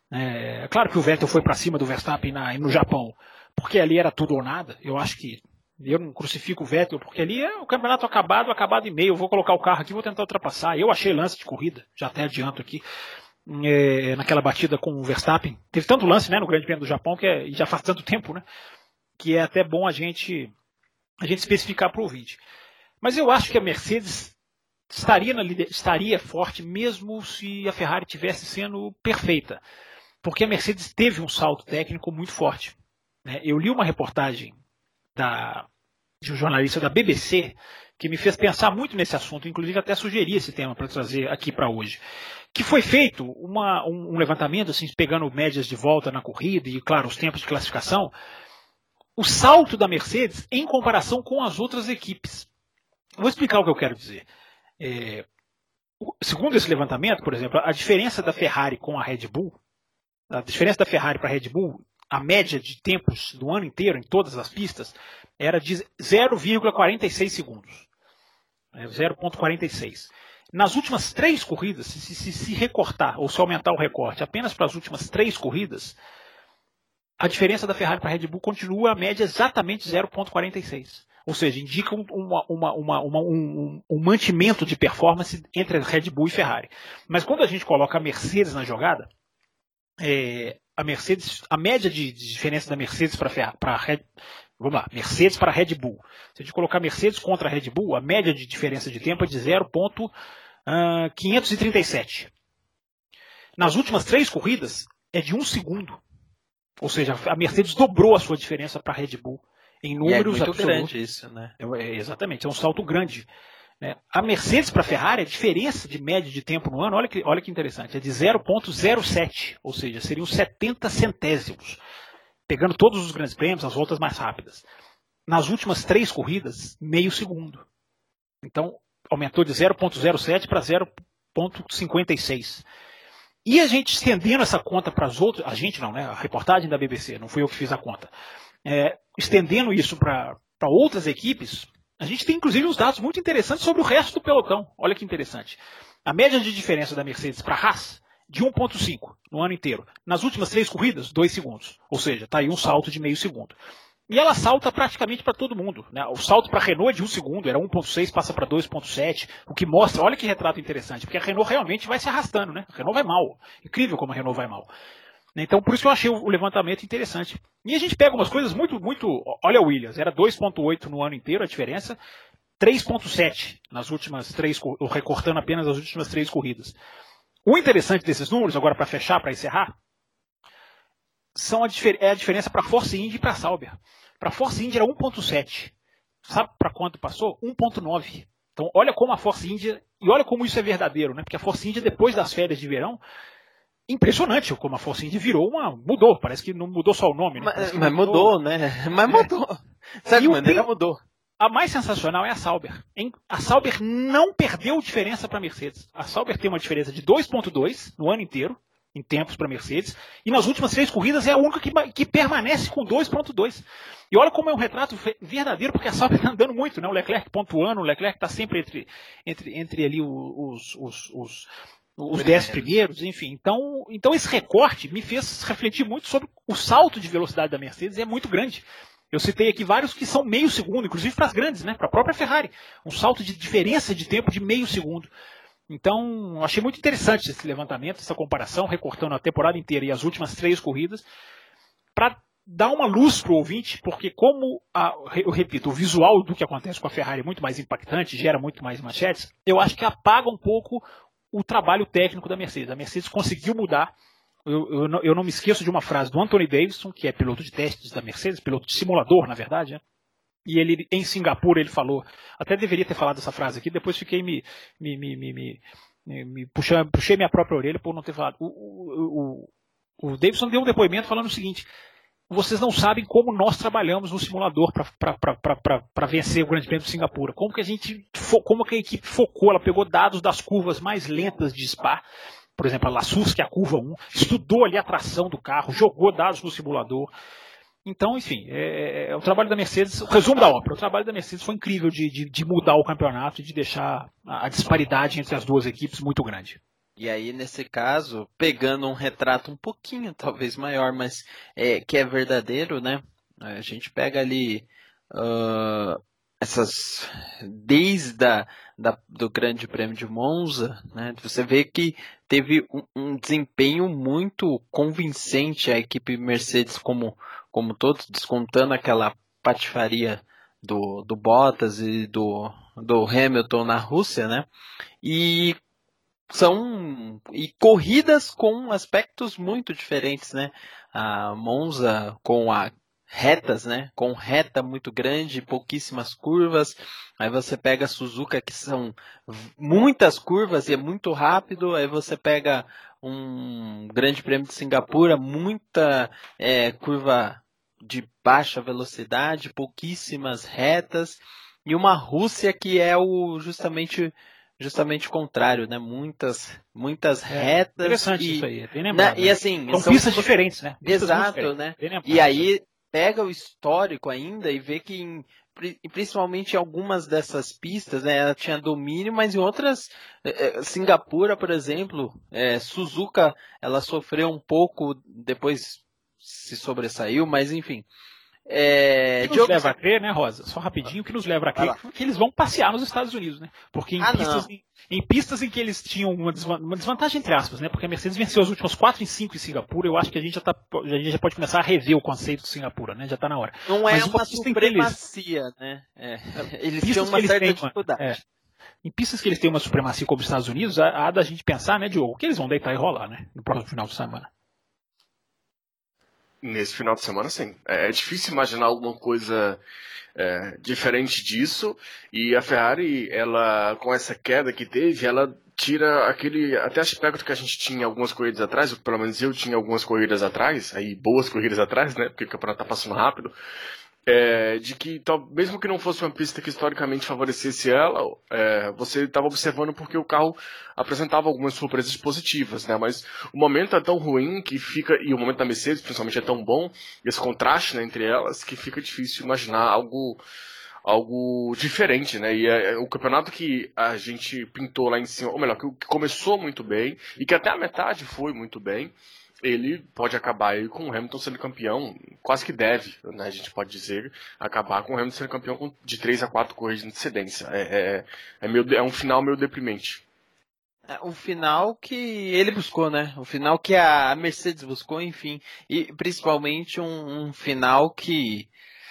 É claro que o Vettel foi para cima do Verstappen na, no Japão, porque ali era tudo ou nada. Eu acho que eu não crucifico o Vettel, porque ali é o campeonato acabado, acabado e meio. Eu vou colocar o carro aqui, vou tentar ultrapassar. Eu achei lance de corrida, já até adianto aqui. É, naquela batida com o Verstappen. Teve tanto lance, né, no Grande Prêmio do Japão, que é, e já faz tanto tempo, né, que é até bom a gente, a gente especificar para o ouvinte. Mas eu acho que a Mercedes estaria, na, estaria forte mesmo se a Ferrari tivesse sendo perfeita. Porque a Mercedes teve um salto técnico muito forte. Né? Eu li uma reportagem da, de um jornalista da B B C que me fez pensar muito nesse assunto, inclusive até sugeri esse tema para trazer aqui para hoje. Que foi feito uma, um, um levantamento, assim, pegando médias de volta na corrida e, claro, os tempos de classificação, o salto da Mercedes em comparação com as outras equipes. Vou explicar o que eu quero dizer. É, segundo esse levantamento, por exemplo, a diferença da Ferrari com a Red Bull, a diferença da Ferrari para a Red Bull, a média de tempos do ano inteiro, em todas as pistas, era de zero vírgula quarenta e seis segundos. zero vírgula quarenta e seis. Nas últimas três corridas, se, se, se recortar ou se aumentar o recorte apenas para as últimas três corridas, a diferença da Ferrari para a Red Bull continua a média exatamente zero vírgula quarenta e seis. Ou seja, indica uma, uma, uma, uma, um, um mantimento de performance entre a Red Bull e Ferrari. Mas quando a gente coloca a Mercedes na jogada, é, a Mercedes, a média de, de diferença da Mercedes para a Red Vamos lá, Mercedes para a Red Bull. Se a gente colocar Mercedes contra a Red Bull, a média de diferença de tempo é de zero vírgula quinhentos e trinta e sete. Nas últimas três corridas, é de um segundo. Ou seja, a Mercedes dobrou a sua diferença para a Red Bull em números e é muito absolutos. grande isso, né? É, exatamente, é um salto grande. É, a Mercedes para a Ferrari, a diferença de média de tempo no ano, olha que, olha que interessante, é de zero vírgula zero sete, ou seja, seriam setenta centésimos. Pegando todos os grandes prêmios, as voltas mais rápidas. Nas últimas três corridas, meio segundo. Então, aumentou de zero vírgula zero sete para zero vírgula cinquenta e seis. E a gente estendendo essa conta para as outras, a gente não, né? A reportagem da B B C, não fui eu que fiz a conta. É, estendendo isso para para outras equipes, a gente tem inclusive uns dados muito interessantes sobre o resto do pelotão. Olha que interessante. A média de diferença da Mercedes para a Haas, de um ponto cinco no ano inteiro. Nas últimas três corridas, dois segundos. Ou seja, está aí um salto de meio segundo. E ela salta praticamente para todo mundo, né? O salto para a Renault é de um segundo, era um ponto seis, passa para dois ponto sete, o que mostra, olha que retrato interessante, porque a Renault realmente vai se arrastando, né? A Renault vai mal. Incrível como a Renault vai mal. Então, por isso que eu achei o levantamento interessante. E a gente pega umas coisas muito, muito... Olha o Williams, era dois ponto oito no ano inteiro a diferença, três ponto sete nas últimas três, recortando apenas as últimas três corridas. O interessante desses números, agora para fechar, para encerrar, são a, é a diferença para a Force India e para a Sauber. Para a Force India era um ponto sete. Sabe para quanto passou? um ponto nove. Então, olha como a Force India... E olha como isso é verdadeiro, né? Porque a Force India, depois das férias de verão... Impressionante como a Force India virou uma... Mudou, parece que não mudou só o nome, né? Mas, mas mudou, mudou, né? Mas mudou. É. Certa maneira tem... mudou. A mais sensacional é a Sauber. A Sauber não perdeu diferença para a Mercedes. A Sauber tem uma diferença de dois ponto dois no ano inteiro, em tempos para a Mercedes, e nas últimas três corridas é a única que, que permanece com dois ponto dois. E olha como é um retrato verdadeiro, porque a Sauber está andando muito, né? O Leclerc pontuando, o Leclerc está sempre entre, entre, entre ali os, os, os, os dez primeiros, enfim. Então, então esse recorte me fez refletir muito sobre o salto de velocidade da Mercedes, é muito grande. Eu citei aqui vários que são meio segundo, inclusive para as grandes, né? Para a própria Ferrari. Um salto de diferença de tempo de meio segundo. Então, achei muito interessante esse levantamento, essa comparação, recortando a temporada inteira e as últimas três corridas, para dar uma luz para o ouvinte, porque como, a, eu repito, o visual do que acontece com a Ferrari é muito mais impactante, gera muito mais manchetes, eu acho que apaga um pouco o trabalho técnico da Mercedes. A Mercedes conseguiu mudar. Eu, eu, não, eu não me esqueço de uma frase do Anthony Davidson, que é piloto de testes da Mercedes, piloto de simulador, na verdade, né? E ele, em Singapura, ele falou, até deveria ter falado essa frase aqui, depois fiquei me, me, me, me, me, me puxando, puxei minha própria orelha por não ter falado. O, o, o, o Davidson deu um depoimento falando o seguinte: vocês não sabem como nós trabalhamos no simulador para vencer o Grande Prêmio de Singapura. Como que a gente, como que a equipe focou, ela pegou dados das curvas mais lentas de Spa, por exemplo, a Lassus, que é a curva um, estudou ali a tração do carro, jogou dados no simulador. Então, enfim, é, é, o trabalho da Mercedes, o resumo da ópera, o trabalho da Mercedes foi incrível de, de, de mudar o campeonato e de deixar a, a disparidade entre as duas equipes muito grande. E aí, nesse caso, pegando um retrato um pouquinho, talvez maior, mas é, que é verdadeiro, né? A gente pega ali uh, essas, desde a, da, do Grande Prêmio de Monza, né? Você vê que teve um, um desempenho muito convincente a equipe Mercedes como, como todos, descontando aquela patifaria do, do Bottas e do, do Hamilton na Rússia, né? E são e corridas com aspectos muito diferentes, né? A Monza com a retas, né? Com reta muito grande, pouquíssimas curvas. Aí você pega a Suzuka, que são muitas curvas e é muito rápido. Aí você pega um Grande Prêmio de Singapura, muita é, curva de baixa velocidade, pouquíssimas retas. E uma Rússia que é o justamente justamente o contrário, né? Muitas muitas É, retas. interessante e, isso aí, é bem lembrado. né? E assim, são, são pistas diferentes, né? Pistas exato, diferentes, né? bem lembrado. E aí pega o histórico ainda e vê que em, principalmente em algumas dessas pistas, né, ela tinha domínio, mas em outras, eh, Singapura, por exemplo, eh, Suzuka, ela sofreu um pouco, depois se sobressaiu, mas enfim. É, O que nos leva a crer, né, Rosa? Só rapidinho, o que nos leva a crer é que eles vão passear nos Estados Unidos, né? Porque em, Ah, pistas, em, em pistas em que eles tinham uma, desvan uma desvantagem, entre aspas, né? Porque a Mercedes venceu as últimas quatro em cinco em Singapura, eu acho que a gente já, tá, a gente já pode começar a rever o conceito de Singapura, né? Já está na hora. Não é Mas uma supremacia, eles, né? É, eles pistas tinham uma eles certa têm dificuldade. Uma, é, em pistas que eles têm uma supremacia como os Estados Unidos, há, há da gente pensar, né, Diogo, que eles vão deitar e rolar, né? No próximo final de semana. Nesse final de semana, sim. É difícil imaginar alguma coisa é, diferente disso. E a Ferrari, ela, com essa queda que teve, ela tira aquele até aspecto que a gente tinha algumas corridas atrás, ou pelo menos eu tinha algumas corridas atrás, aí boas corridas atrás, né? Porque o campeonato tá passando rápido. É, de que, tal, mesmo que não fosse uma pista que historicamente favorecesse ela, é, você estava observando porque o carro apresentava algumas surpresas positivas, né? Mas o momento é tão ruim que fica, e o momento da Mercedes principalmente é tão bom, esse contraste, né, entre elas, que fica difícil imaginar algo, algo diferente, né? E é, é o campeonato que a gente pintou lá em cima, ou melhor, que, que começou muito bem, e que até a metade foi muito bem, ele pode acabar aí com o Hamilton sendo campeão, quase que deve, né, a gente pode dizer, acabar com o Hamilton sendo campeão de três a quatro corridas de antecedência. É, é, é, meio, é um final meio deprimente. É, o final que ele buscou, né? O final que a Mercedes buscou, enfim. E principalmente um, um final que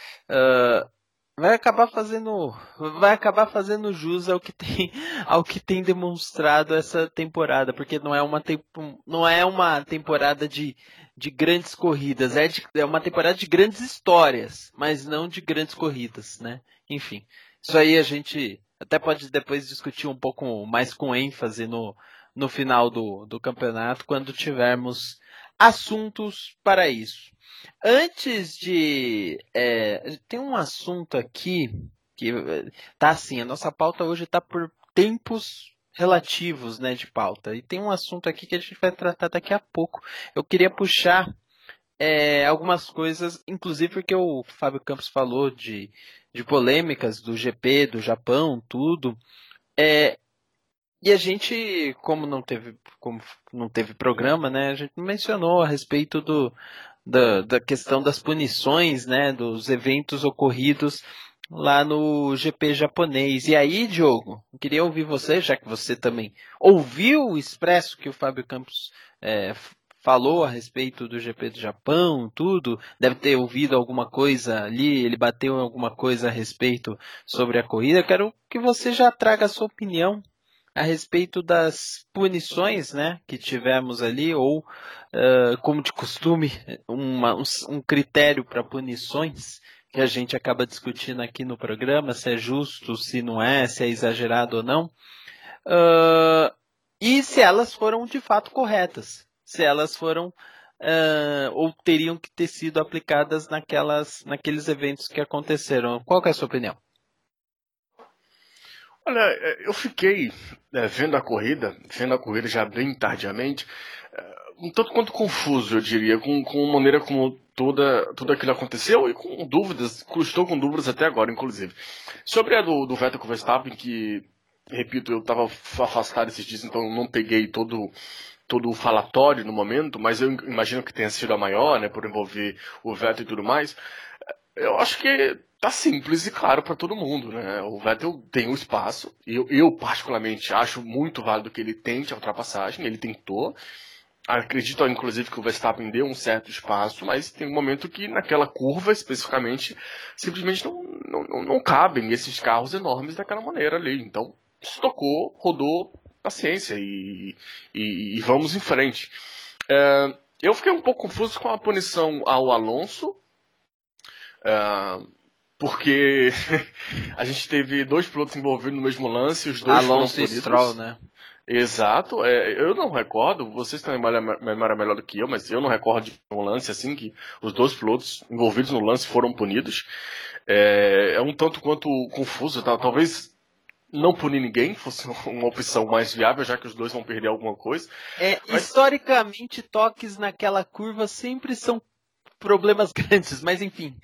uh, vai acabar fazendo vai acabar fazendo jus ao que tem ao que tem demonstrado essa temporada, porque não é uma tempo, não é uma temporada de, de grandes corridas, é, de, é uma temporada de grandes histórias, mas não de grandes corridas, né? Enfim, isso aí a gente até pode depois discutir um pouco mais com ênfase no, no final do, do campeonato, quando tivermos assuntos para isso. Antes de... É, tem um assunto aqui que tá assim, a nossa pauta hoje tá por tempos relativos, né, de pauta. E tem um assunto aqui que a gente vai tratar daqui a pouco. Eu queria puxar é, algumas coisas, inclusive porque o Fábio Campos falou de, de polêmicas do G P, do Japão, tudo. É, e a gente, como não teve, como não teve programa, né, a gente mencionou a respeito do Da, da questão das punições, né, dos eventos ocorridos lá no G P japonês. E aí, Diogo, eu queria ouvir você, já que você também ouviu o expresso que o Fábio Campos é, falou a respeito do G P do Japão, tudo, deve ter ouvido alguma coisa ali, ele bateu em alguma coisa a respeito sobre a corrida. Eu quero que você já traga a sua opinião a respeito das punições, né, que tivemos ali, ou, uh, como de costume, uma, um, um critério para punições, que a gente acaba discutindo aqui no programa, se é justo, se não é, se é exagerado ou não, uh, e se elas foram de fato corretas, se elas foram, uh, ou teriam que ter sido aplicadas naquelas, naqueles eventos que aconteceram. Qual que é a sua opinião? Olha, eu fiquei é, vendo a corrida, vendo a corrida já bem tardiamente, é, um tanto quanto confuso, eu diria, com, com a maneira como toda, tudo aquilo aconteceu e com dúvidas, estou com dúvidas até agora, inclusive. Sobre a do, do Vettel com o Verstappen, que, repito, eu estava afastado esses dias, então eu não peguei todo, todo o falatório no momento, mas eu imagino que tenha sido a maior, né, por envolver o Vettel e tudo mais. Eu acho que tá simples e claro para todo mundo, né? O Vettel tem um espaço, e eu, eu particularmente acho muito válido que ele tente a ultrapassagem, ele tentou. Acredito, inclusive, que o Verstappen deu um certo espaço, mas tem um momento que naquela curva, especificamente, simplesmente não, não, não, não cabem esses carros enormes daquela maneira ali. Então, estocou, rodou, paciência, e, e, e vamos em frente. É, eu fiquei um pouco confuso com a punição ao Alonso, Uh, porque a gente teve dois pilotos envolvidos no mesmo lance, os dois Alonso foram e Stroll, né? Exato, é, eu não recordo, vocês têm uma memória melhor do que eu, mas eu não recordo de um lance assim que os dois pilotos envolvidos no lance foram punidos. É, é um tanto quanto confuso, tá? Talvez não punir ninguém fosse uma opção mais viável, já que os dois vão perder alguma coisa. É, mas... Historicamente, toques naquela curva sempre são problemas grandes, mas enfim.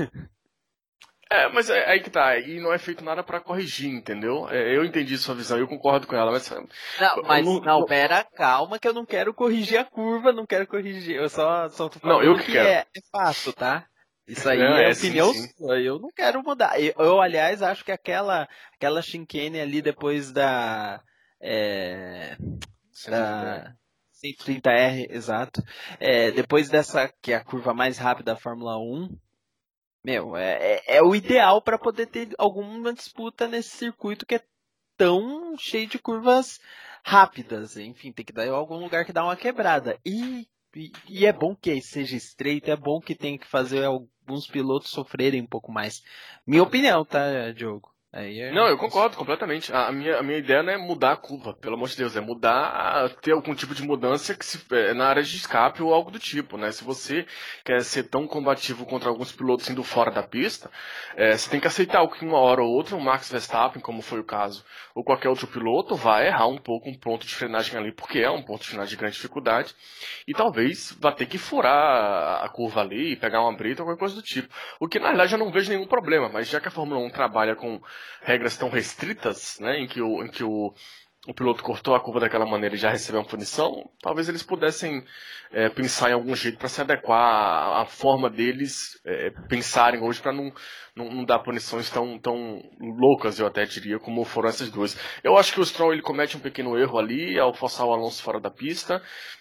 É, mas é aí que tá, e não é feito nada pra corrigir, entendeu? É, eu entendi sua visão, eu concordo com ela, mas... Não, mas não, não, pera, calma, que eu não quero corrigir a curva, não quero corrigir, eu só, só tô falando não, eu que, que quero. É, é fácil, tá? Isso aí não, é, é opinião sim, sim. sua, eu não quero mudar. Eu, eu, aliás, acho que aquela, aquela chicane ali depois da... É, da cento e trinta R, exato. É, depois dessa, que é a curva mais rápida da Fórmula um, meu, é, é, é o ideal para poder ter alguma disputa nesse circuito que é tão cheio de curvas rápidas. Enfim, tem que dar em algum lugar que dá uma quebrada. E, e, e é bom que seja estreito, é bom que tenha que fazer alguns pilotos sofrerem um pouco mais. Minha opinião, tá, Diogo? Aí é... Não, eu concordo completamente. A minha, a minha ideia não é mudar a curva, pelo amor de Deus, é mudar, ter algum tipo de mudança que se, é, na área de escape ou algo do tipo, né? Se você quer ser tão combativo contra alguns pilotos indo fora da pista, é, você tem que aceitar que uma hora ou outra o Max Verstappen, como foi o caso, ou qualquer outro piloto, vai errar um pouco um ponto de frenagem ali, porque é um ponto de frenagem de grande dificuldade, e talvez vá ter que furar a curva ali, pegar uma brita ou qualquer coisa do tipo. O que na realidade eu não vejo nenhum problema, mas já que a Fórmula um trabalha com regras tão restritas, né, em que o, em que o, o piloto cortou a curva daquela maneira e já recebeu uma punição, talvez eles pudessem é, pensar em algum jeito para se adequar à, à forma deles é, pensarem hoje para não, não, não dar punições tão, tão loucas, eu até diria, como foram essas duas. Eu acho que o Stroll ele comete um pequeno erro ali ao forçar o Alonso fora da pista,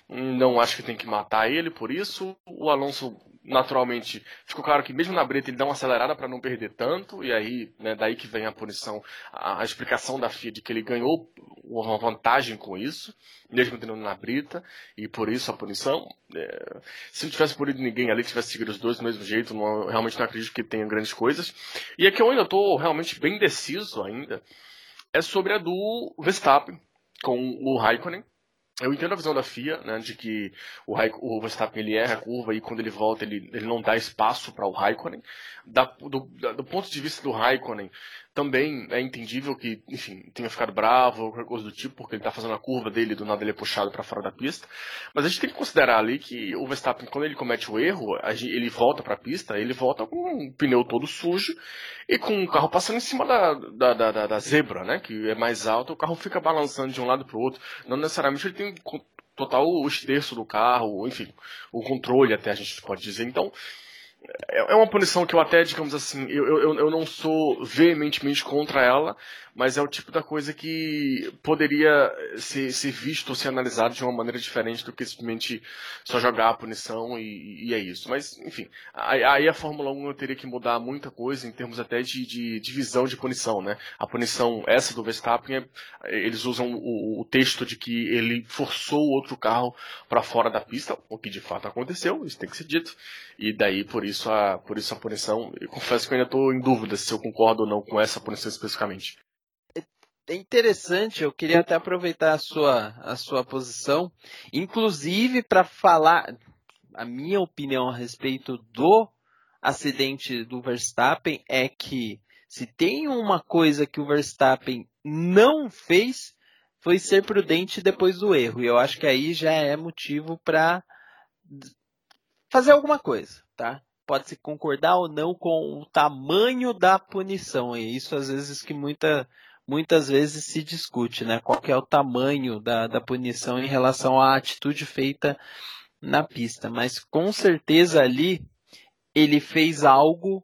não acho que tem que matar ele por isso. O Alonso naturalmente, ficou claro que mesmo na brita ele dá uma acelerada para não perder tanto, e aí, né, daí que vem a punição, a, a explicação da F I A de que ele ganhou uma vantagem com isso, mesmo tendo na brita, e por isso a punição. É, se não tivesse punido ninguém ali, que tivesse seguido os dois do mesmo jeito, não, realmente não acredito que tenha grandes coisas. E aqui eu ainda estou realmente bem indeciso ainda, é sobre a do Verstappen com o Raikkonen. Eu entendo a visão da F I A, né, de que o, Raik- o Verstappen ele erra a curva e quando ele volta ele, ele não dá espaço para o Raikkonen. Da, do, da, do ponto de vista do Raikkonen, também é entendível que, enfim, tenha ficado bravo ou qualquer coisa do tipo, porque ele está fazendo a curva dele e do nada ele é puxado para fora da pista. Mas a gente tem que considerar ali que o Verstappen, quando ele comete o erro, a gente- ele volta para a pista, ele volta com um pneu todo sujo e com o carro passando em cima da, da, da, da- da zebra, né, que é mais alta, o carro fica balançando de um lado para o outro. Não necessariamente ele tem co- total o esterço do carro, enfim, o controle até a gente pode dizer. Então, é é uma punição que eu até, digamos assim, eu, eu, eu não sou veementemente contra ela, mas é o tipo da coisa que poderia ser, ser visto ou ser analisado de uma maneira diferente do que simplesmente só jogar a punição e, e é isso. Mas, enfim, aí, aí a Fórmula um eu teria que mudar muita coisa em termos até de, de divisão de punição, né? A punição, essa do Verstappen, é, eles usam o, o texto de que ele forçou o outro carro para fora da pista, o que de fato aconteceu, isso tem que ser dito. E daí, por isso a, por isso a punição, eu confesso que eu ainda estou em dúvida se eu concordo ou não com essa punição especificamente. É interessante, eu queria até aproveitar a sua, a sua posição, inclusive para falar a minha opinião a respeito do acidente do Verstappen, é que se tem uma coisa que o Verstappen não fez, foi ser prudente depois do erro. E eu acho que aí já é motivo para fazer alguma coisa, tá? Pode-se concordar ou não com o tamanho da punição. E isso às vezes que muita, muitas vezes se discute, né? Qual que é o tamanho da, da punição em relação à atitude feita na pista. Mas com certeza ali ele fez algo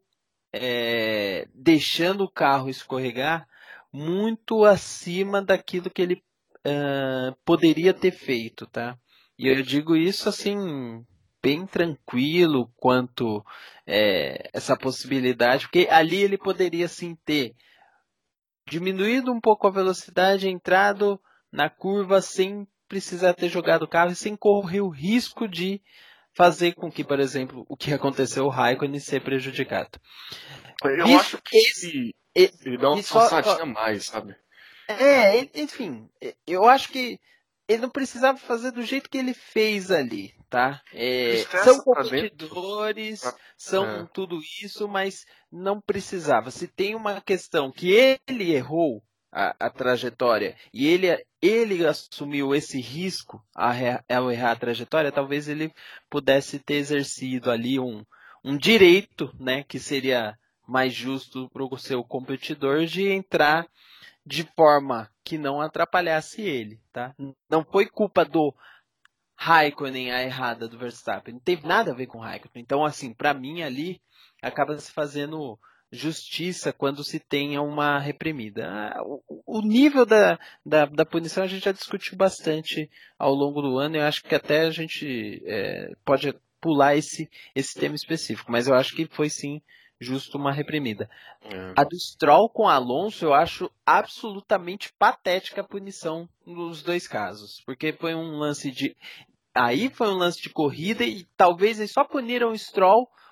é, deixando o carro escorregar muito acima daquilo que ele uh, poderia ter feito, tá? E eu digo isso assim bem tranquilo quanto é, essa possibilidade, porque ali ele poderia sim ter diminuído um pouco a velocidade, entrado na curva sem precisar ter jogado o carro e sem correr o risco de fazer com que, por exemplo, o que aconteceu o Raikkonen ser prejudicado. Eu Isso, acho que esse, ele dá uma forçadinha a mais, sabe? É, enfim, eu acho que ele não precisava fazer do jeito que ele fez ali, tá? É, são competidores, são é. tudo isso, mas não precisava. Se tem uma questão que ele errou a, a trajetória e ele, ele assumiu esse risco ao errar a trajetória, talvez ele pudesse ter exercido ali um, um direito, né, que seria mais justo para o seu competidor de entrar de forma que não atrapalhasse ele, tá? Não foi culpa do Raikkonen a errada do Verstappen, não teve nada a ver com o Raikkonen. Então, assim, para mim ali acaba se fazendo justiça quando se tenha uma reprimida. Ah, o, o nível da, da, da punição a gente já discutiu bastante ao longo do ano, e eu acho que até a gente é, pode pular esse, esse tema específico, mas eu acho que foi sim justo uma reprimida. É. A do Stroll com Alonso, eu acho absolutamente patética a punição nos dois casos. Porque foi um lance de... Aí foi um lance de corrida e talvez eles só puniram o Stroll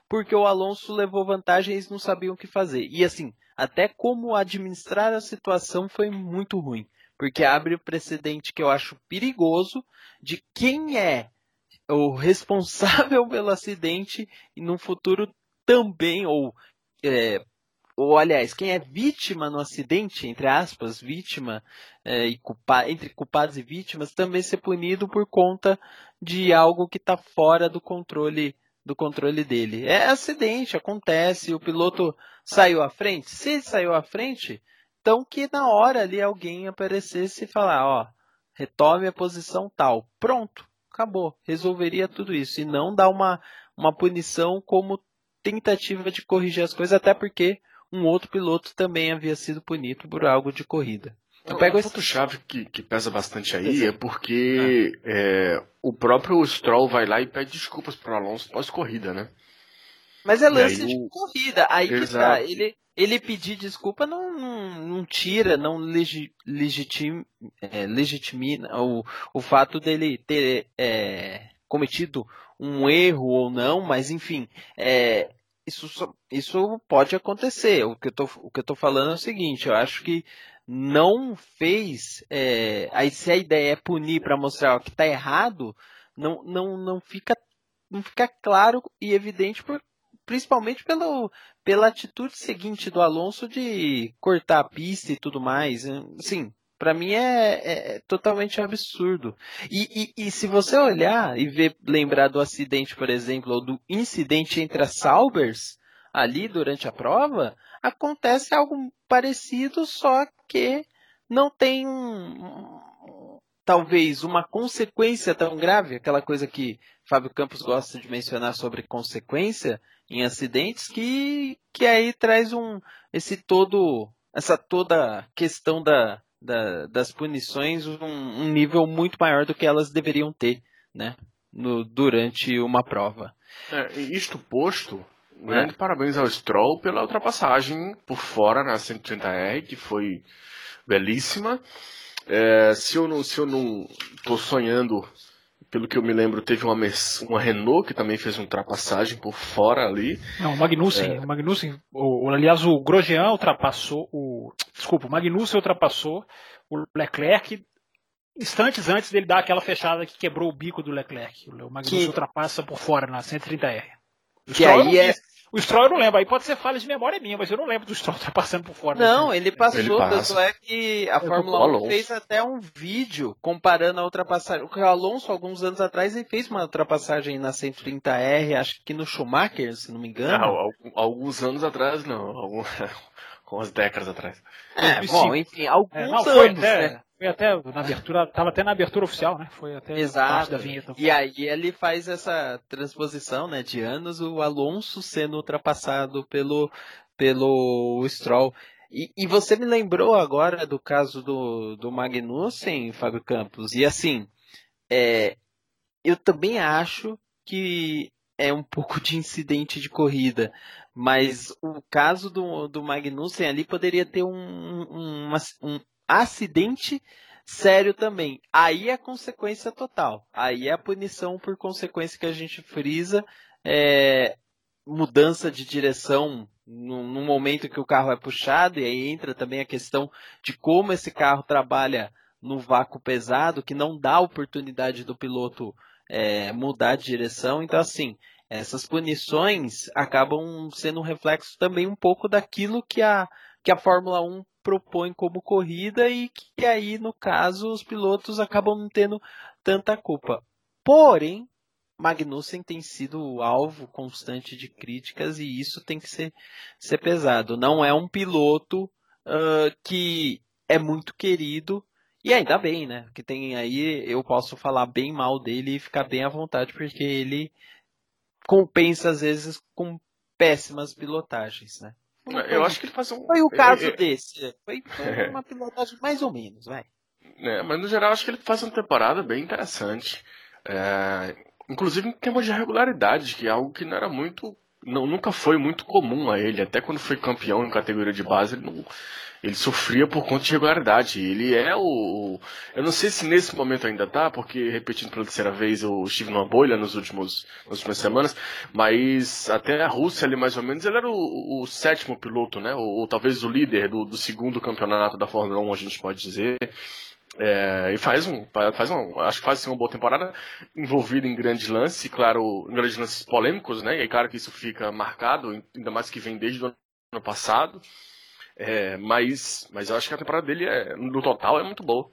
porque o Alonso levou vantagem e eles não sabiam o que fazer. E assim, até como administrar a situação foi muito ruim, porque abre o precedente que eu acho perigoso de quem é o responsável pelo acidente e no futuro também, ou, é, ou aliás, quem é vítima no acidente, entre aspas, vítima, é, e culpa, entre culpados e vítimas, também ser punido por conta de algo que está fora do controle, do controle dele. É acidente, acontece, o piloto saiu à frente, se ele saiu à frente, então que na hora ali alguém aparecesse e falar, ó, retome a posição tal, pronto. Acabou, resolveria tudo isso. E não dar uma, uma punição como tentativa de corrigir as coisas, até porque um outro piloto também havia sido punido por algo de corrida. Eu pego o esse... ponto-chave que, que pesa bastante aí é porque ah. é, o próprio Stroll vai lá e pede desculpas para o Alonso pós-corrida, né? Mas é lance de o... corrida. Aí que tá. Ele, ele pedir desculpa não, não, não tira, não legi, legitim, é, legitimina o, o fato dele ter é, cometido um erro ou não, mas enfim, é, isso, isso pode acontecer. O que eu tô, o que eu tô falando é o seguinte, eu acho que não fez, é, aí se a ideia é punir para mostrar que está errado, não, não, não, fica, não fica claro e evidente por principalmente pelo, pela atitude seguinte do Alonso de cortar a pista e tudo mais. Sim, para mim é, é totalmente absurdo. E, e, e se você olhar e ver, lembrar do acidente, por exemplo, ou do incidente entre as Saubers, ali durante a prova, acontece algo parecido, só que não tem um, talvez uma consequência tão grave, aquela coisa que Fábio Campos gosta de mencionar sobre consequência em acidentes, que, que aí traz um, esse todo, essa toda questão da, da, das punições um, um nível muito maior do que elas deveriam ter, né, no, durante uma prova. É, isto posto, um grande é. parabéns ao Stroll pela ultrapassagem por fora na cento e trinta R, que foi belíssima. É, se eu não se eu não estou sonhando, pelo que eu me lembro, teve uma, uma Renault que também fez uma ultrapassagem por fora ali. Não, o Magnussen, é... o Magnussen, o, aliás, o Grosjean ultrapassou o, desculpa, o Magnussen ultrapassou o Leclerc instantes antes dele dar aquela fechada que quebrou o bico do Leclerc. O Magnussen que... ultrapassa por fora na cento e trinta R. O que aí é... O Stroll eu não lembro, aí pode ser falha de memória minha, mas eu não lembro do Stroll passando por fora. Não, ele passou, ele tanto é que a Fórmula um fez até um vídeo comparando a ultrapassagem. O Alonso, alguns anos atrás, ele fez uma ultrapassagem na cento e trinta R, acho que no Schumacher, se não me engano. Não, alguns anos atrás não, algum, com as décadas atrás. É, bom, enfim, alguns é, não, foi anos, até, né? Foi até na abertura, tava até na abertura oficial, né? Foi até Exato. parte da vinheta. E aí ele faz essa transposição, né, de anos, o Alonso sendo ultrapassado pelo, pelo Stroll. E, e você me lembrou agora do caso do, do Magnussen, Fábio Campos. E assim, é, eu também acho que é um pouco de incidente de corrida. Mas o caso do, do Magnussen ali poderia ter um, um, um, um acidente sério também. Aí é consequência total. Aí é a punição por consequência que a gente frisa. É, mudança de direção no, no momento que o carro é puxado. E aí entra também a questão de como esse carro trabalha no vácuo pesado, que não dá oportunidade do piloto é, mudar de direção. Então, assim, essas punições acabam sendo um reflexo também um pouco daquilo que a, que a Fórmula um propõe como corrida e que aí, no caso, os pilotos acabam não tendo tanta culpa. Porém, Magnussen tem sido alvo constante de críticas e isso tem que ser, ser pesado. Não é um piloto uh, que é muito querido e ainda bem, né? Que tem aí, eu posso falar bem mal dele e ficar bem à vontade porque ele compensa às vezes com péssimas pilotagens, né? Eu acho que ele faz um... Foi o caso é, é... desse. Foi, foi uma pilotagem mais ou menos, vai. É, mas no geral acho que ele faz uma temporada bem interessante. É, inclusive em termos de regularidade, que é algo que não era muito não, nunca foi muito comum a ele. Até quando foi campeão em categoria de base, ele, não, ele sofria por conta de regularidade. Ele é o... Eu não sei se nesse momento ainda tá, porque, repetindo pela terceira vez, eu estive numa bolha nos últimos, nas últimas semanas, mas até a Rússia ali, mais ou menos, ele era o, o sétimo piloto, né? Ou, ou talvez o líder do, do segundo campeonato da Fórmula um, a gente pode dizer. É, e faz um, faz um, acho que faz assim, uma boa temporada, envolvido em grandes lances, claro, em grandes lances polêmicos, né? E claro que isso fica marcado, ainda mais que vem desde o ano passado. É, mas, mas eu acho que a temporada dele, é, no total, é muito boa.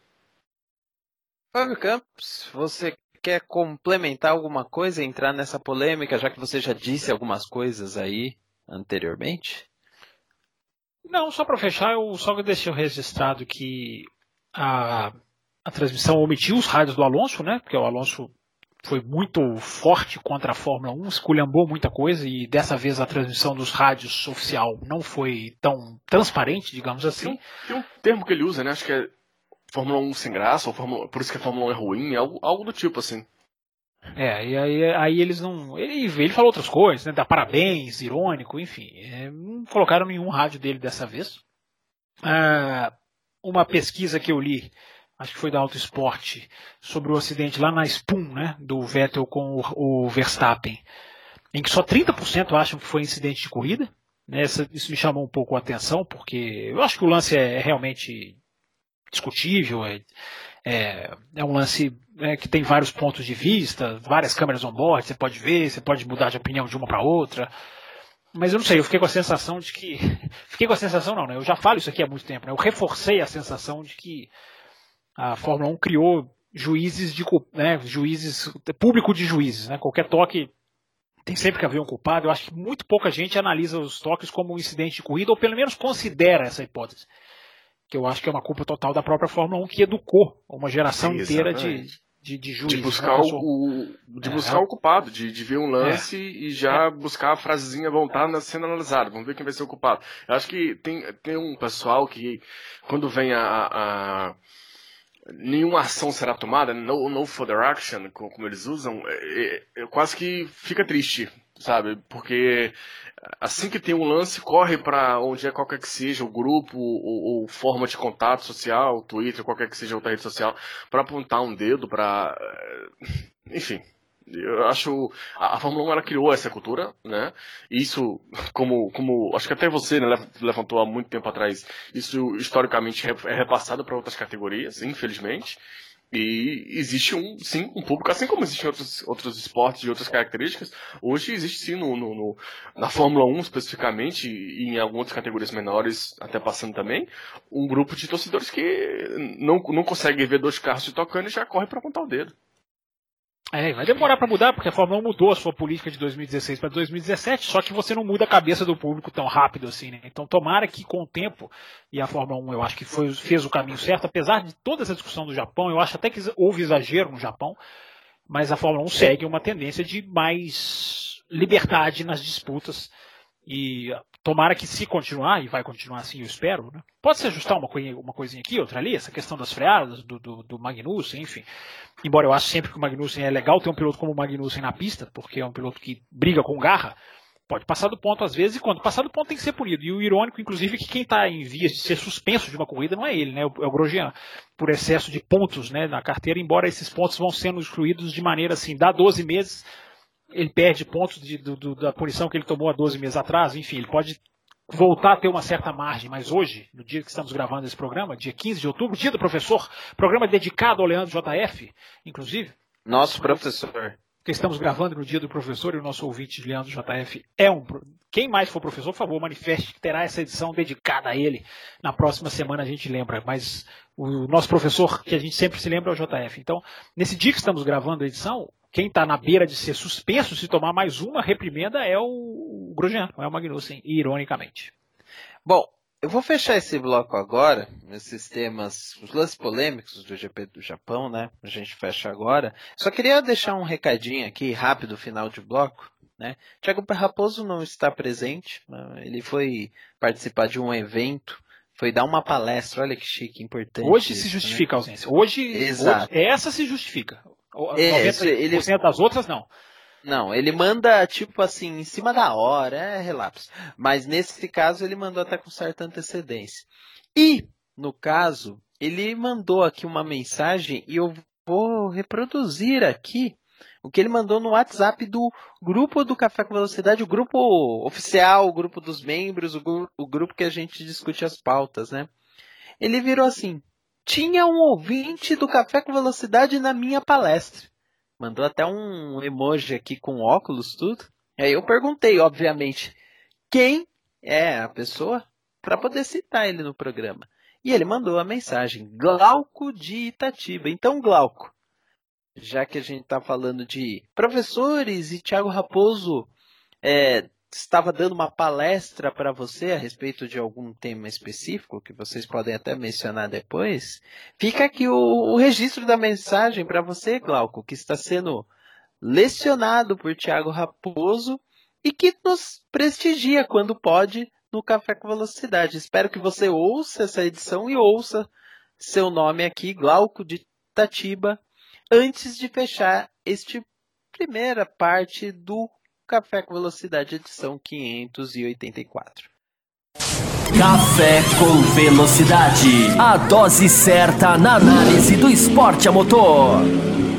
Fábio Campos, você quer complementar alguma coisa, entrar nessa polêmica, já que você já disse algumas coisas aí anteriormente? Não, só para fechar, eu só deixei registrado que A, a transmissão omitiu os rádios do Alonso, né? Porque o Alonso foi muito forte contra a Fórmula um, esculhambou muita coisa e dessa vez a transmissão dos rádios oficial não foi tão transparente, digamos assim. Tem um, tem um termo que ele usa, né? Acho que é Fórmula um sem graça, ou Fórmula, por isso que a Fórmula um é ruim, algo, algo do tipo assim. É, e aí, aí eles não. Ele, ele falou outras coisas, né? Dá parabéns, irônico, enfim. É, não colocaram nenhum rádio dele dessa vez. Ah, uma pesquisa que eu li, acho que foi da Auto Sport, sobre o acidente lá na Spoon, né, do Vettel com o, o Verstappen, em que só trinta por cento acham que foi incidente de corrida. Né, essa, isso me chamou um pouco a atenção, porque eu acho que o lance é realmente discutível, é, é, é um lance é, que tem vários pontos de vista, várias câmeras on-board, você pode ver, você pode mudar de opinião de uma para outra. Mas eu não sei, eu fiquei com a sensação de que... Fiquei com a sensação não, né? Eu já falo isso aqui há muito tempo, né? Eu reforcei a sensação de que a Fórmula um criou juízes de... Né? Juízes... Público de juízes, né? Qualquer toque tem sempre que haver um culpado. Eu acho que muito pouca gente analisa os toques como um incidente de corrida, ou pelo menos considera essa hipótese. Que eu acho que é uma culpa total da própria Fórmula um, que educou uma geração Sim, inteira de... De, de, juízes, de buscar, né? o, de buscar é, o culpado, de, de ver um lance é, e já é. buscar a frasezinha voltada sendo analisada. Vamos ver quem vai ser o culpado. Eu acho que tem, tem um pessoal que, quando vem a, a nenhuma ação será tomada, no, no further action, como eles usam, é, é, quase que fica triste, sabe? Porque assim que tem um lance, corre para onde é qualquer que seja o grupo ou, ou forma de contato social, Twitter, qualquer que seja outra rede social, para apontar um dedo, para... Enfim, eu acho... A, a Fórmula um, ela criou essa cultura, né? Isso, como, como acho que até você, né, levantou há muito tempo atrás, isso historicamente é repassado para outras categorias, infelizmente. E existe um, sim, um público, assim como existem outros, outros esportes e outras características, hoje existe sim no, no, no, na Fórmula um especificamente, e em algumas categorias menores, até passando também, um grupo de torcedores que não, não consegue ver dois carros se tocando e já corre para apontar o dedo. É, vai demorar para mudar, porque a Fórmula um mudou a sua política de dois mil e dezesseis para dois mil e dezessete, só que você não muda a cabeça do público tão rápido assim, né? Então tomara que com o tempo, e a Fórmula um eu acho que foi, fez o caminho certo, apesar de toda essa discussão do Japão, eu acho até que houve exagero no Japão, mas a Fórmula um segue uma tendência de mais liberdade nas disputas, e tomara que se continuar, e vai continuar assim, eu espero, né? Pode se ajustar uma, coisa, uma coisinha aqui, outra ali, essa questão das freadas, do, do, do Magnussen, enfim. Embora eu acho sempre que o Magnussen é legal ter um piloto como o Magnussen na pista, porque é um piloto que briga com garra, pode passar do ponto às vezes, e quando passar do ponto tem que ser punido. E o irônico, inclusive, é que quem está em vias de ser suspenso de uma corrida não é ele, né? É o Grosjean, por excesso de pontos, né, na carteira, embora esses pontos vão sendo excluídos de maneira assim, dá doze meses, ele perde pontos de, do, do, da punição que ele tomou há doze meses atrás, enfim, ele pode voltar a ter uma certa margem, mas hoje, no dia que estamos gravando esse programa, dia quinze de outubro, dia do professor, programa dedicado ao Leandro J F, inclusive. Nosso professor. Que estamos gravando no dia do professor, e o nosso ouvinte, Leandro J F, é um... Quem mais for professor, por favor, manifeste que terá essa edição dedicada a ele. Na próxima semana a gente lembra, mas o nosso professor, que a gente sempre se lembra, é o J F. Então, nesse dia que estamos gravando a edição, quem está na beira de ser suspenso, se tomar mais uma reprimenda, é o Grosjean, não é o Magnussen, ironicamente. Bom, eu vou fechar esse bloco agora, esses temas, os lances polêmicos do G P do Japão, né? A gente fecha agora. Só queria deixar um recadinho aqui, rápido, final de bloco, né? Thiago Raposo não está presente, ele foi participar de um evento, foi dar uma palestra, olha que chique, importante. Hoje isso, se justifica, né? a ausência. Hoje, Exato. Hoje, essa se justifica. É, noventa por cento ele... das outras não. Não, ele manda, tipo assim, em cima da hora, é relapso. Mas nesse caso ele mandou até com certa antecedência. E, no caso, ele mandou aqui uma mensagem e eu vou reproduzir aqui o que ele mandou no WhatsApp do grupo do Café com Velocidade, o grupo oficial, o grupo dos membros, o, gru- o grupo que a gente discute as pautas, né? Ele virou assim: tinha um ouvinte do Café com Velocidade na minha palestra. Mandou até um emoji aqui com óculos, tudo. Aí eu perguntei, obviamente, quem é a pessoa para poder citar ele no programa. E ele mandou a mensagem: Glauco de Itatiba. Então, Glauco, já que a gente está falando de professores e Thiago Raposo é, estava dando uma palestra para você a respeito de algum tema específico, que vocês podem até mencionar depois, fica aqui o, o registro da mensagem para você, Glauco, que está sendo lecionado por Thiago Raposo e que nos prestigia quando pode no Café com Velocidade. Espero que você ouça essa edição e ouça seu nome aqui, Glauco de Itatiba, antes de fechar esta primeira parte do Café com Velocidade, edição quinhentos e oitenta e quatro. Café com Velocidade, a dose certa na análise do esporte a motor.